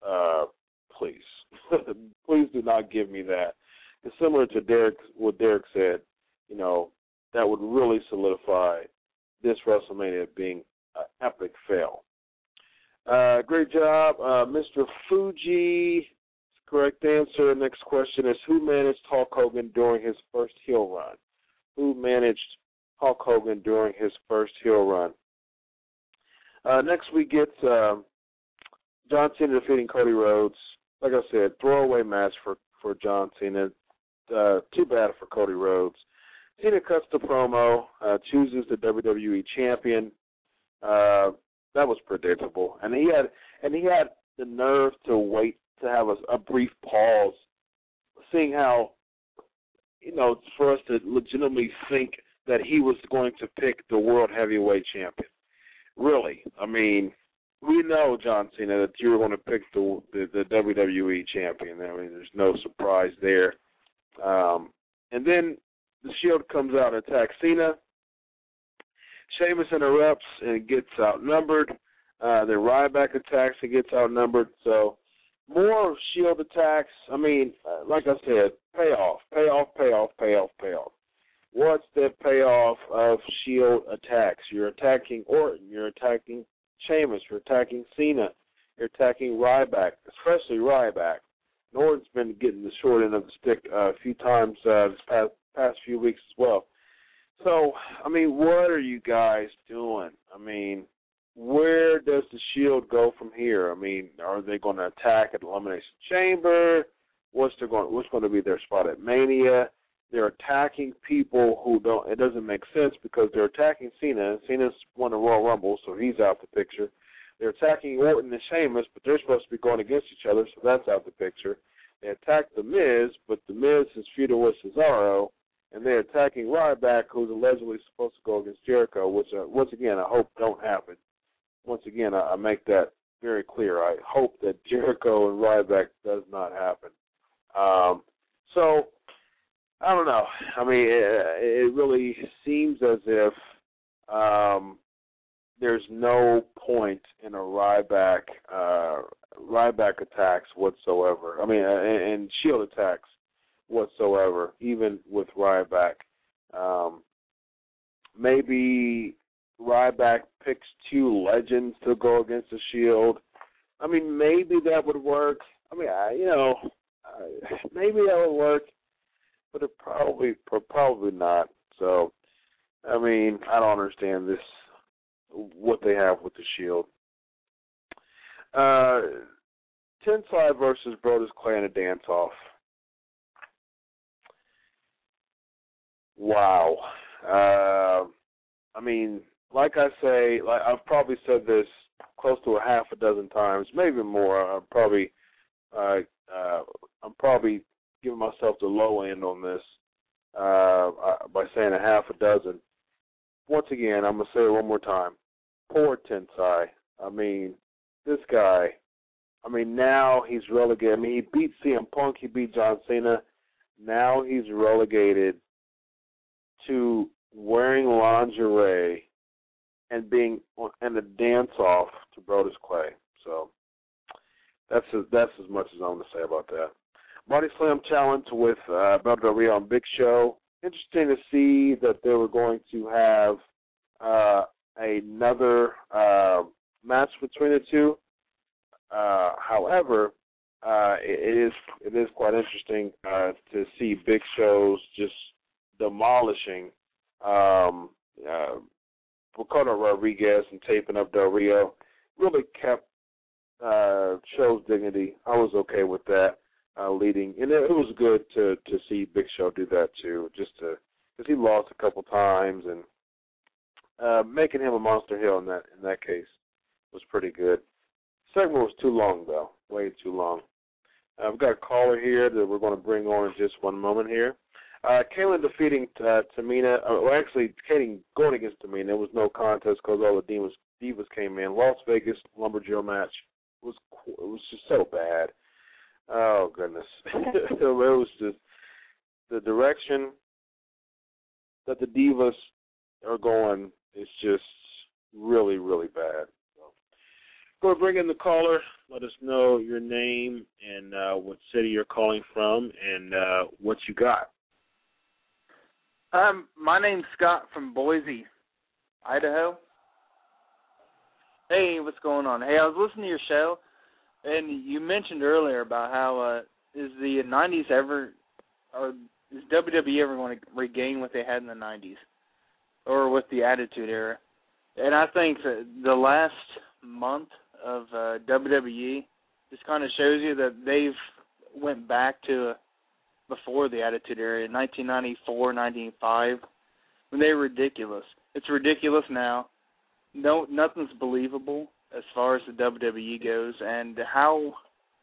Speaker 2: please do not give me that. It's similar to what Derek said, that would really solidify this WrestleMania being an epic fail. Great job, Mr. Fuji. Correct answer. Next question is, who managed Hulk Hogan during his first heel run? Who managed Hulk Hogan during his first heel run? Next we get John Cena defeating Cody Rhodes. Like I said, throwaway match for John Cena. Too bad for Cody Rhodes. Cena cuts the promo, chooses the WWE champion. That was predictable, and he had the nerve to wait to have a brief pause, seeing how, for us to legitimately think that he was going to pick the World Heavyweight Champion. Really, we know, John Cena, that you were going to pick the WWE Champion. There's no surprise there. And then the Shield comes out and attacks Cena. Sheamus interrupts and gets outnumbered. Then Ryback attacks and gets outnumbered. So more Shield attacks. I mean, like I said, payoff. What's the payoff of Shield attacks? You're attacking Orton. You're attacking Sheamus. You're attacking Cena. You're attacking Ryback, especially Ryback. Orton's been getting the short end of the stick a few times this past few weeks as well. So, I mean, what are you guys doing? I mean, where does the Shield go from here? I mean, are they going to attack at Elimination Chamber? What's going to be their spot at Mania? They're attacking people who don't. It doesn't make sense because they're attacking Cena. Cena's won the Royal Rumble, so he's out the picture. They're attacking Orton and Sheamus, but they're supposed to be going against each other, so that's out the picture. They attack The Miz, but The Miz is feuding with Cesaro, and they're attacking Ryback, who's allegedly supposed to go against Jericho, which, once again, I hope don't happen. Once again, I make that very clear. I hope that Jericho and Ryback does not happen. So, I don't know. I mean, it really seems as if there's no point in a Ryback attacks whatsoever. I mean, and Shield attacks whatsoever, even with Ryback. Maybe Ryback picks two legends to go against the Shield. I mean, maybe that would work. I mean, maybe that would work, but it probably not. So, I mean, I don't understand this, what they have with the Shield. Tensai versus Brodus Clay in a dance-off. Wow. I mean, like I say, I've probably said this close to a half a dozen times, maybe more. I'm probably giving myself the low end on this by saying a half a dozen. Once again, I'm going to say it one more time. Poor Tensai. I mean, this guy, now he's relegated. I mean, he beat CM Punk, he beat John Cena. Now he's relegated to wearing lingerie and being in a dance-off to Brodus Clay. So that's as much as I'm going to say about that. Body Slam challenge with Alberto Del Rio and Big Show. Interesting to see that they were going to have another match between the two. However, it is quite interesting to see Big Show's just demolishing Ricardo Rodriguez and taping up Del Rio. Really kept Show's dignity. I was okay with that leading, and it was good to see Big Show do that too, just because he lost a couple times, and making him a monster heel in that case was pretty good. Segment was too long though, way too long. I've got a caller here that we're going to bring on in just one moment here. Kayla defeating Tamina. Well, actually, Katie going against Tamina. It was no contest because all the divas came in. Las Vegas Lumberjill match was just so bad. Oh goodness, it was just the direction that the divas are going is just really, really bad. Go bring in the caller. Let us know your name and what city you're calling from and what you got.
Speaker 3: My name's Scott from Boise, Idaho. Hey, what's going on? Hey, I was listening to your show, and you mentioned earlier about how is the 90s ever, or is WWE ever going to regain what they had in the 90s, or with the Attitude Era? And I think that the last month of WWE just kind of shows you that they've went back to before the Attitude Era, 1994, 1995, when they were ridiculous. It's ridiculous now. No, nothing's believable as far as the WWE goes, and how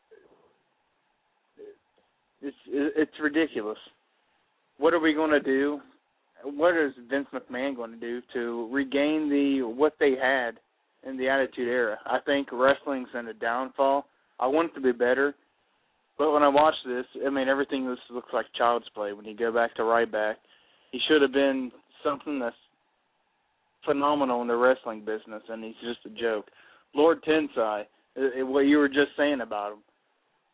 Speaker 3: it's ridiculous. What are we going to do? What is Vince McMahon going to do to regain what they had in the Attitude Era? I think wrestling's in a downfall. I want it to be better, but when I watch this, everything looks like child's play. When you go back to Ryback, he should have been something that's phenomenal in the wrestling business, and he's just a joke. Lord Tensai, what you were just saying about him,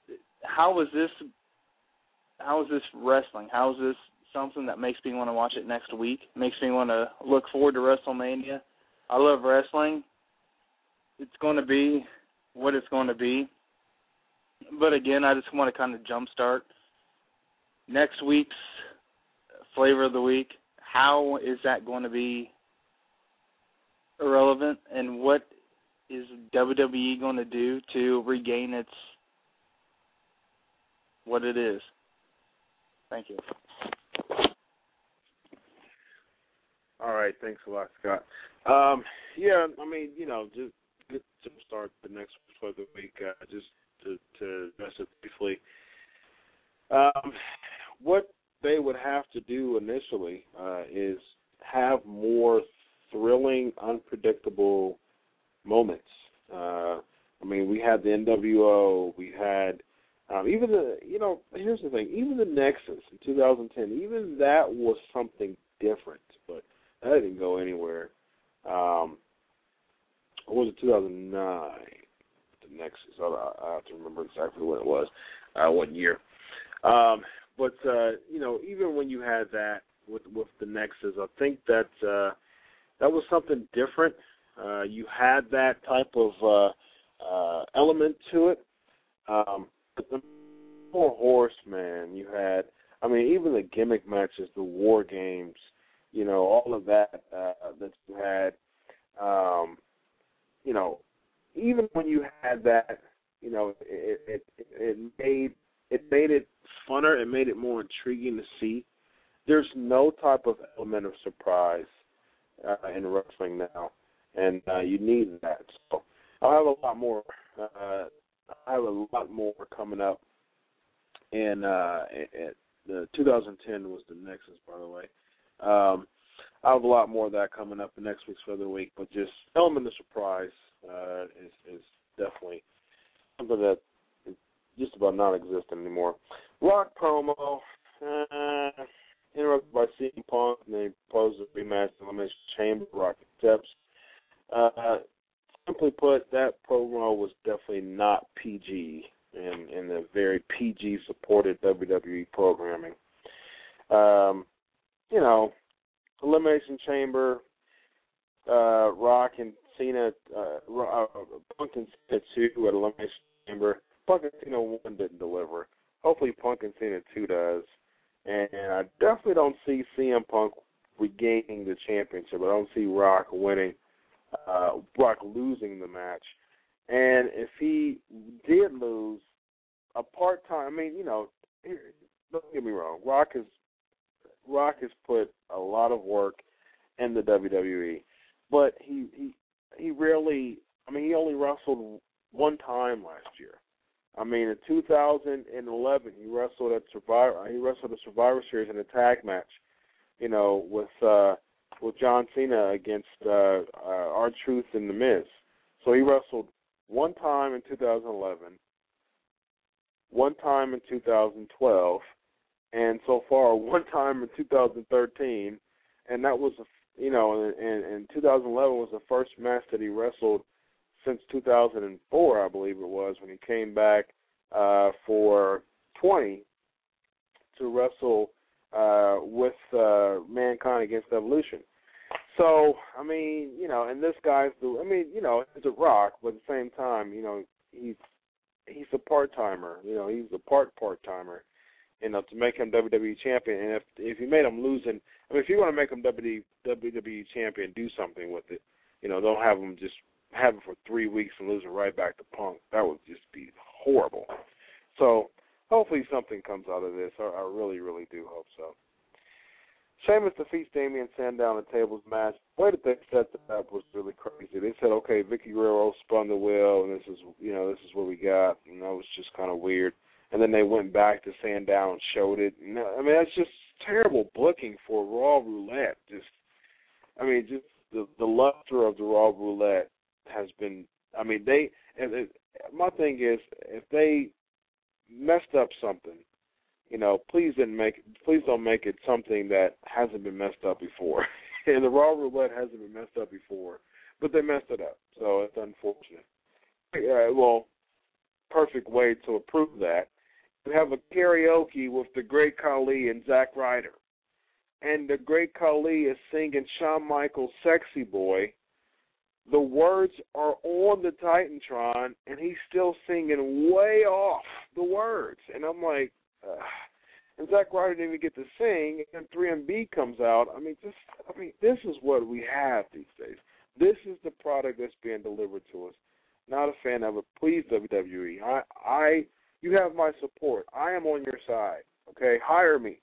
Speaker 3: how is this wrestling? How is this something that makes me want to watch it next week? Makes me want to look forward to WrestleMania. I love wrestling. It's going to be what it's going to be. But again, I just want to kind of jumpstart next week's flavor of the week. How is that going to be irrelevant, and what is WWE going to do to regain its what it is? Thank you.
Speaker 2: All right, thanks a lot, Scott. Yeah, I mean, just to start the next for the week, just to address it briefly. What they would have to do initially is have more thrilling, unpredictable moments. I mean, we had the NWO, we had even the, here's the thing, even the Nexus in 2010, even that was something different, but that didn't go anywhere. Or was it 2009? The Nexus, I have to remember exactly what it was, what year. But even when you had that with the Nexus, I think that that was something different. You had that type of element to it. But the Four Horsemen, you had, I mean, even the gimmick matches, the War Games, all of that that you had, even when you had that, it made it funner, it made it more intriguing to see. There's no type of element of surprise in wrestling now, and you need that. So I'll have a lot more. I have a lot more coming up, and the 2010 was the Nexus, by the way. I have a lot more of that coming up in next week's Feather Week, but just element of surprise is definitely something that is just about non-existent anymore. Rock promo, interrupted by CM Punk, and they posed a rematch in Elimination Chamber. Rock accepts. Simply put, that promo was definitely not PG in the very PG-supported WWE programming. Elimination Chamber, Rock and Cena, Punk and Cena 2 at Elimination Chamber. Punk and Cena 1 didn't deliver. Hopefully Punk and Cena 2 does. And I definitely don't see CM Punk regaining the championship. I don't see Rock winning. Rock losing the match. And if he did lose, a part-time, I mean, don't get me wrong, Rock has put a lot of work in the WWE, but he rarely, I mean, he only wrestled one time last year. I mean, in 2011, he wrestled a Survivor Series in a tag match, with John Cena against R-Truth and The Miz. So he wrestled one time in 2011, one time in 2012, and so far one time in 2013, and that was, and 2011 was the first match that he wrestled since 2004, I believe it was, when he came back for 20 to wrestle with Mankind against Evolution. So, I mean, and this guy's, he's a Rock, but at the same time, he's a part-timer. He's a part-timer, to make him WWE champion. And if you made him losing, I mean, if you want to make him WWE champion, do something with it. Don't have him just have it for 3 weeks and lose it right back to Punk. That would just be horrible. So, hopefully something comes out of this. I really, really do hope so. Sheamus defeats Damian Sandow in a tables match. The way that they set that up was really crazy. They said, okay, Vicky Guerrero spun the wheel, and this is what we got, and that was just kind of weird. And then they went back to Sandow and showed it. And, I mean, that's just terrible booking for Raw Roulette. Just the luster of the Raw Roulette has been. I mean, my thing is, if they messed up something, please don't make it something that hasn't been messed up before. And the Raw Roulette hasn't been messed up before, but they messed it up, so it's unfortunate. Perfect way to approve that we have a karaoke with the Great Khali and Zack Ryder. And the Great Khali is singing Shawn Michaels' Sexy Boy. The words are on the Titantron, and he's still singing way off the words. And I'm like, and Zack Ryder didn't even get to sing, and 3MB comes out. This is what we have these days. This is the product that's being delivered to us. Not a fan of it. Please, WWE, you have my support. I am on your side. Okay, hire me.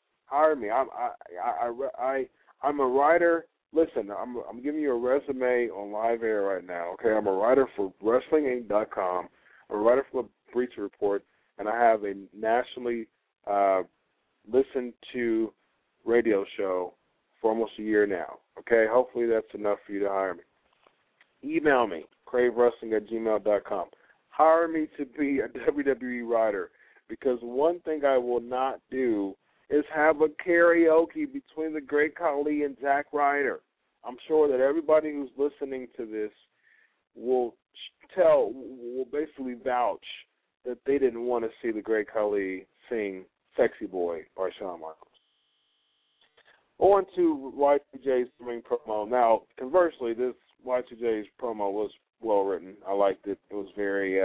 Speaker 2: I'm a writer. Listen, I'm giving you a resume on live air right now. Okay, I'm a writer for WrestlingInc.com. I'm a writer for the Bleacher Report, and I have a nationally listened to radio show for almost a year now. Okay, hopefully that's enough for you to hire me. Email me, cravewrestling@gmail.com. Hire me to be a WWE writer, because one thing I will not do is have a karaoke between the Great Khali and Zack Ryder. I'm sure that everybody who's listening to this will basically vouch that they didn't want to see the Great Khali sing Sexy Boy by Shawn Michaels. On to Y2J's ring promo. Now, conversely, this Y2J's promo was well written. I liked it. It was very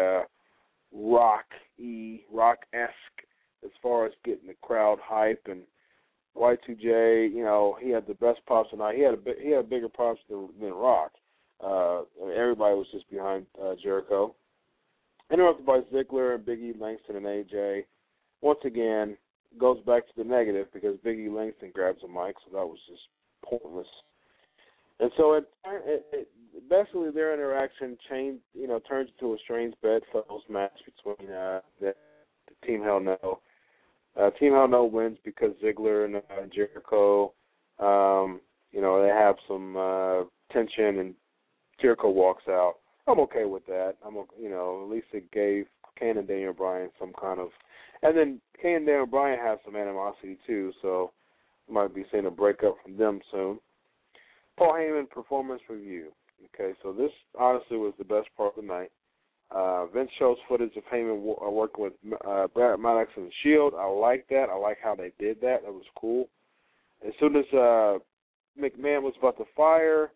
Speaker 2: rock-esque as far as getting the crowd hype. And Y2J, he had the best pops tonight. He had bigger pops than Rock. Everybody was just behind Jericho. Interrupted by Ziggler and Big E, Langston, and AJ. Once again, goes back to the negative because Big E Langston grabs the mic, so that was just pointless. And so basically their interaction turns into a strange bedfellows match between the Team Hell No. Team Hell No wins because Ziggler and Jericho, they have some tension, and Jericho walks out. I'm okay with that. At least it gave Kane and Daniel Bryan some kind of, and then Kane and Daniel Bryan have some animosity too, so we might be seeing a breakup from them soon. Paul Heyman performance review. Okay, so this honestly was the best part of the night. Vince shows footage of Heyman working with Brad Maddox and the Shield. I like that. I like how they did that. That was cool. As soon as McMahon was about to fire,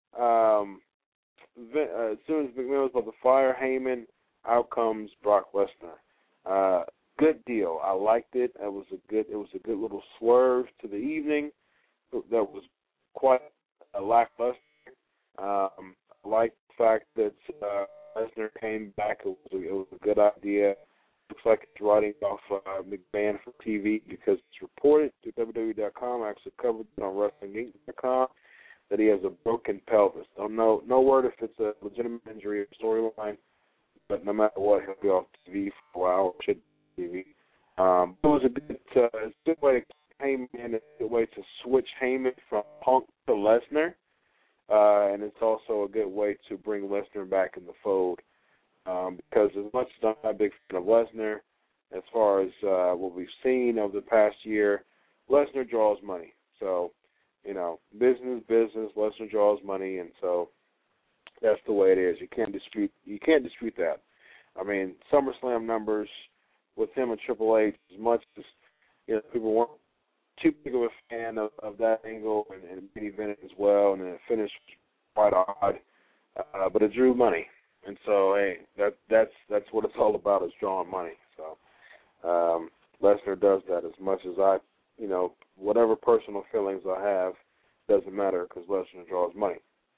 Speaker 2: Heyman, out comes Brock Lesnar. Good deal. I liked it. It was a good little swerve to the evening. That was quite lackluster. I like the fact that Lesnar came back. It was a good idea. Looks like it's writing off McMahon for TV because it's reported to WWE.com. I actually covered it on WrestlingInc.com that he has a broken pelvis. Don't know, no word if it's a legitimate injury or storyline, but no matter what, he'll be off TV for a while. Should be TV. It was a good way to keep Heyman, and a good way to switch Heyman from Punk to Lesnar. And it's also a good way to bring Lesnar back in the fold. Because as much as I'm not a big fan of Lesnar, as far as what we've seen over the past year, Lesnar draws money. So, business, Lesnar draws money, and so that's the way it is. You can't dispute that. I mean, SummerSlam numbers with him and Triple H, as much as people weren't too big of a fan of that angle, and main event as well, and then it finished quite odd, but it drew money, and so hey, that's what it's all about, is drawing money. So Lesnar does that. As much as I, whatever personal feelings I have, doesn't matter because Lesnar draws money.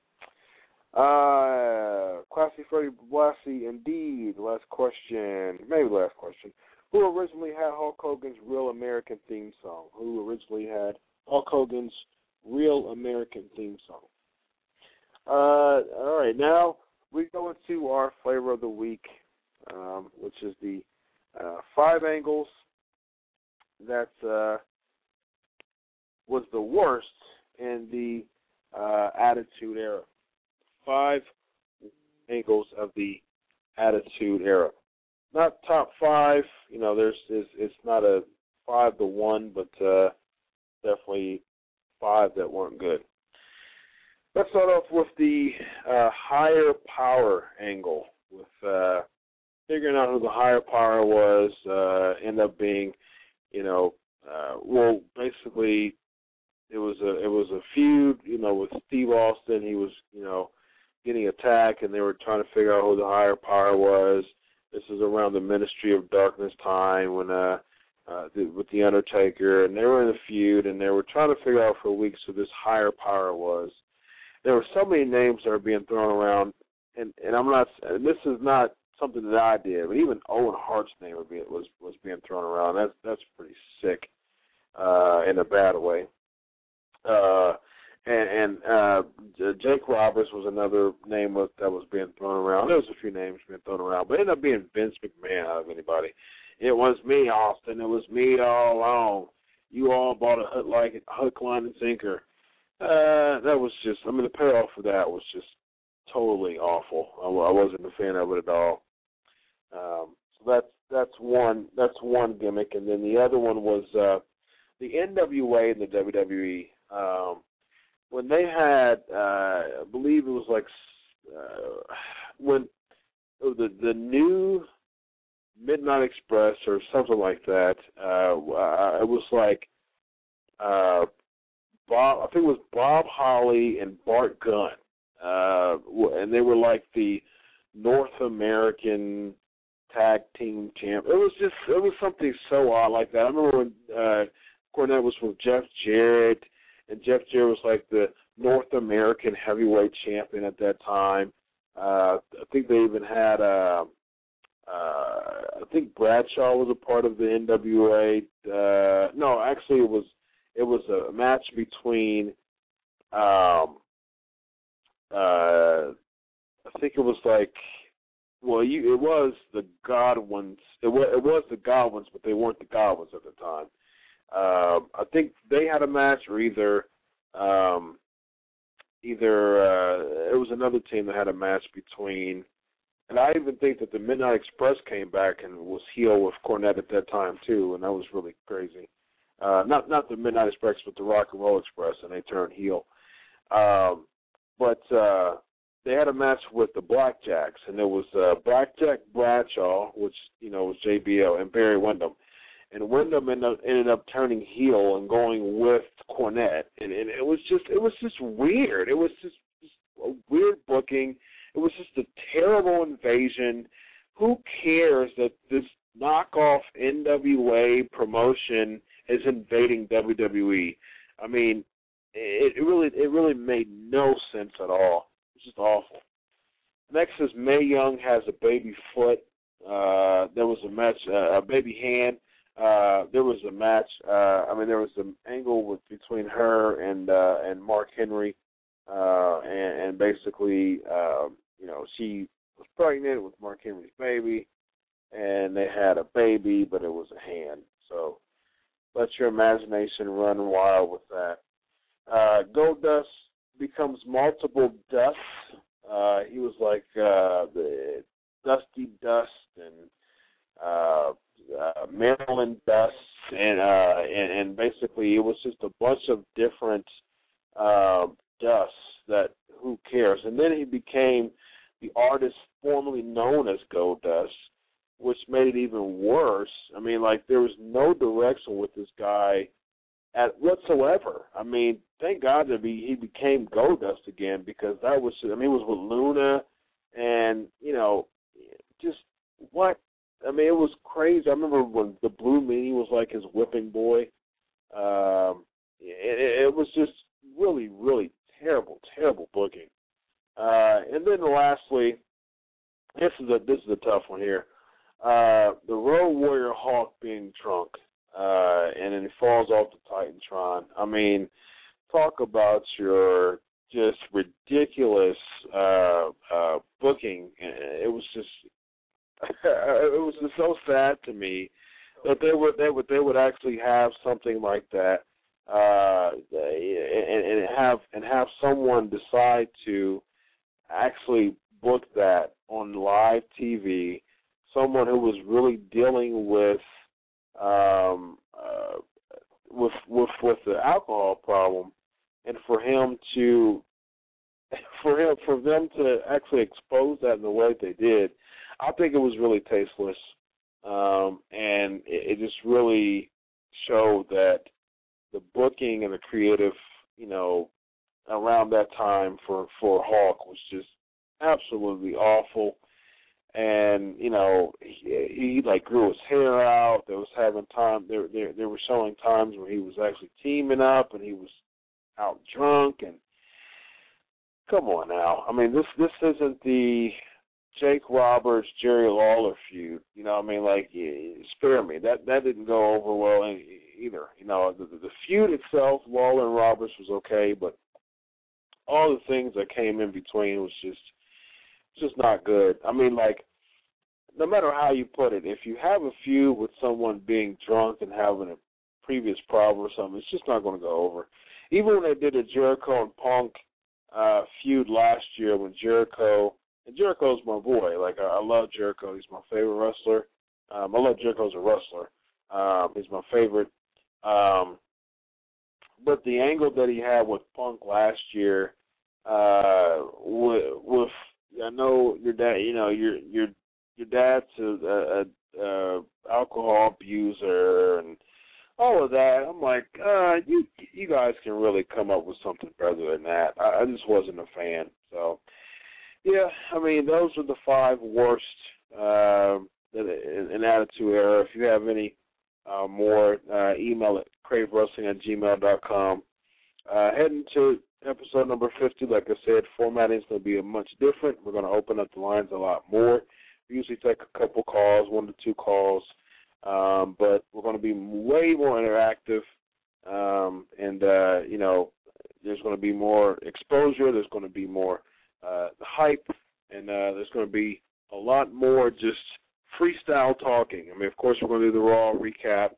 Speaker 2: Classy Freddie Blassie, indeed. Last question. Who originally had Hulk Hogan's Real American theme song? All right, now we go into our flavor of the week, which is the 5 angles that was the worst in the Attitude Era. 5 angles of the Attitude Era. Not top 5, it's not a 5 to 1, but definitely 5 that weren't good. Let's start off with the higher power angle with figuring out who the higher power was ended up being, basically it was a feud, with Steve Austin. He was, getting attacked, and they were trying to figure out who the higher power was. This is around the Ministry of Darkness time when with the Undertaker, and they were in a feud, and they were trying to figure out for weeks who this higher power was. There were so many names that were being thrown around, and this is not something that I did, but even Owen Hart's name was being thrown around. That's pretty sick in a bad way. Jake Roberts was another name that was being thrown around. There was a few names being thrown around, but it ended up being Vince McMahon out of anybody. It was me, Austin. It was me all along. You all bought a hook, line, and sinker. That was just, the payoff for that was just totally awful. I wasn't a fan of it at all. So that's one gimmick, and then the other one was the NWA and the WWE. When they had, I believe it was like when the new Midnight Express or something like that. It was like Bob. I think it was Bob Holly and Bart Gunn, and they were like the North American tag team champ. It was something so odd like that. I remember when Cornette was with Jeff Jarrett, and Jeff Jarrett was like the North American heavyweight champion at that time. I think they even had I think Bradshaw was a part of the NWA. No, actually, it was a match between. I think it was like. Well, it was the Godwins. It was the Godwins, but they weren't the Godwins at the time. I think they had a match, or either it was another team that had a match between. And I even think that the Midnight Express came back and was heel with Cornette at that time too, and that was really crazy. Not the Midnight Express, but the Rock and Roll Express, and they turned heel. But they had a match with the Blackjacks, and it was Blackjack Bradshaw, which was JBL, and Barry Windham. And Windham ended up turning heel and going with Cornette, and it was just weird. It was just a weird booking. It was just a terrible invasion. Who cares that this knockoff NWA promotion is invading WWE? I mean, it really made no sense at all. It's just awful. Next is Mae Young has a baby foot. There was a match, a baby hand. There was a match. There was an angle between her and Mark Henry, and basically, she was pregnant with Mark Henry's baby, and they had a baby, but it was a hand. So let your imagination run wild with that. Goldust becomes multiple Dust. He was like the Dusty Dust and Maryland Dust, and basically it was just a bunch of different Dusts that who cares. And then he became the artist formerly known as Goldust, which made it even worse. I mean, like, there was no direction with this guy whatsoever. I mean, thank God that he became Goldust again, because that was, he was with Luna, and, just what? I mean, it was crazy. I remember when the Blue Meanie was like his whipping boy. It was just really, really terrible booking. And then lastly, this is a tough one here. The Road Warrior Hawk being drunk, and then he falls off the Titantron. I mean, talk about your just ridiculous booking. It was just so sad to me that they would actually have something like that, and have someone decide to actually book that on live TV. Someone who was really dealing with the alcohol problem, and for them to actually expose that in the way they did. I think it was really tasteless, and it just really showed that the booking and the creative, around that time for Hawk was just absolutely awful. And he like grew his hair out. There was having time. They were showing times where he was actually teaming up, and he was out drunk. And come on now, I mean, this isn't the Jake Roberts Jerry Lawler feud. Spare me. That didn't go over well either. The feud itself, Lawler and Roberts, was okay, but all the things that came in between was just not good. I mean, no matter how you put it, if you have a feud with someone being drunk and having a previous problem or something, it's just not going to go over. Even when they did a Jericho and Punk feud last year, when Jericho's my boy. I love Jericho. He's my favorite wrestler. I love Jericho as a wrestler. He's my favorite. But the angle that he had with Punk last year, with I know your dad. Your dad's a alcohol abuser and all of that. I'm like, you guys can really come up with something better than that. I just wasn't a fan. So, yeah, I mean, those are the 5 worst in Attitude Era. If you have any more, email at cravewrestling@gmail.com. Heading to episode number 50, like I said, formatting is going to be much different. We're going to open up the lines a lot more. We usually take a couple calls, 1 to 2 calls, but we're going to be way more interactive, and there's going to be more exposure. There's going to be more hype, and there's going to be a lot more just freestyle talking. I mean, of course, we're going to do the Raw recap.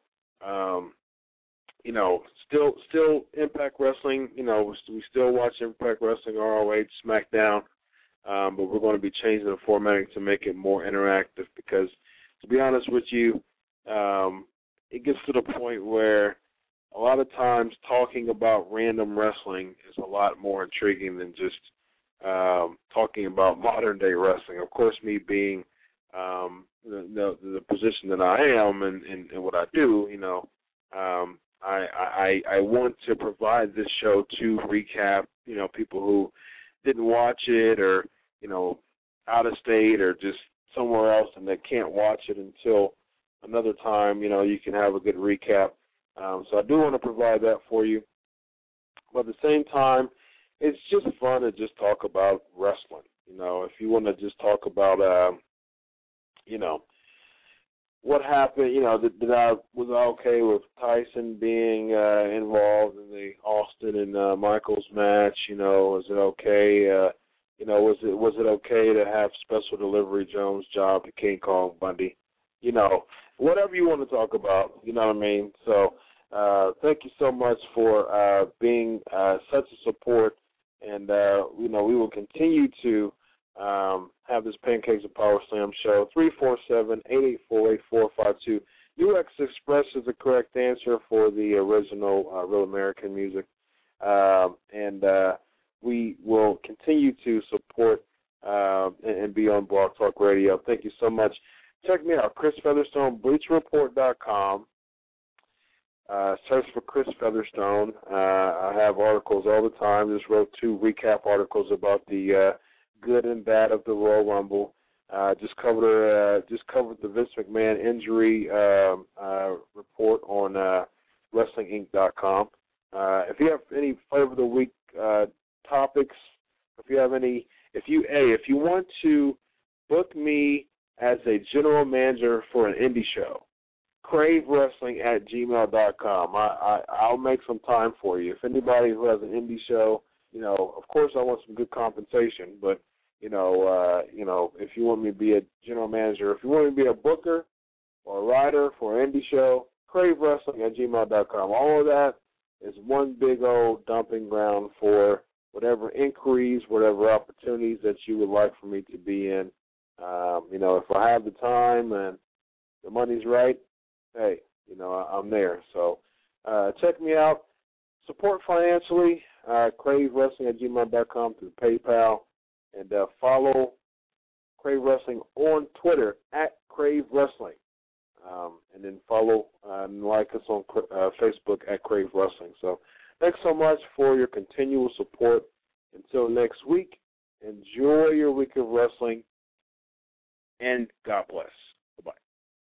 Speaker 2: Still Impact Wrestling. We still watch Impact Wrestling, ROH, SmackDown, but we're going to be changing the formatting to make it more interactive because, to be honest with you, it gets to the point where a lot of times talking about random wrestling is a lot more intriguing than just talking about modern-day wrestling. Of course, me being the position that I am and what I do, I want to provide this show to recap, people who didn't watch it or, out of state or just somewhere else and they can't watch it until another time, you can have a good recap. So I do want to provide that for you. But at the same time, it's just fun to just talk about wrestling. If you want to just talk about, what happened, was I okay with Tyson being involved in the Austin and Michaels match? Was it okay? Was it okay to have Special Delivery Jones' job to King Kong Bundy? Whatever you want to talk about, you know what I mean? So thank you so much for being such a support, and, we will continue to have this Pancakes and Power Slam show, 347-884-8452. UX Express is the correct answer for the original Real American Music. And we will continue to support and be on Blog Talk Radio. Thank you so much. Check me out, Chris Featherstone, BleacherReport.com. Search for Chris Featherstone. I have articles all the time. Just wrote 2 recap articles about the good and bad of the Royal Rumble. Just covered the Vince McMahon injury report on WrestlingInc.com. If you have any flavor of the week topics, if you want to book me as a general manager for an indie show, cravewrestling@gmail.com. I'll make some time for you. If anybody who has an indie show, of course I want some good compensation, but if you want me to be a general manager, if you want me to be a booker or a writer for an indie show, cravewrestling@gmail.com. All of that is one big old dumping ground for whatever inquiries, whatever opportunities that you would like for me to be in. If I have the time and the money's right, hey, I'm there. So check me out. Support financially, cravewrestling@gmail.com through PayPal. And follow Crave Wrestling on Twitter at Crave Wrestling. And then follow and like us on Facebook at Crave Wrestling. So thanks so much for your continual support. Until next week, enjoy your week of wrestling, and God bless.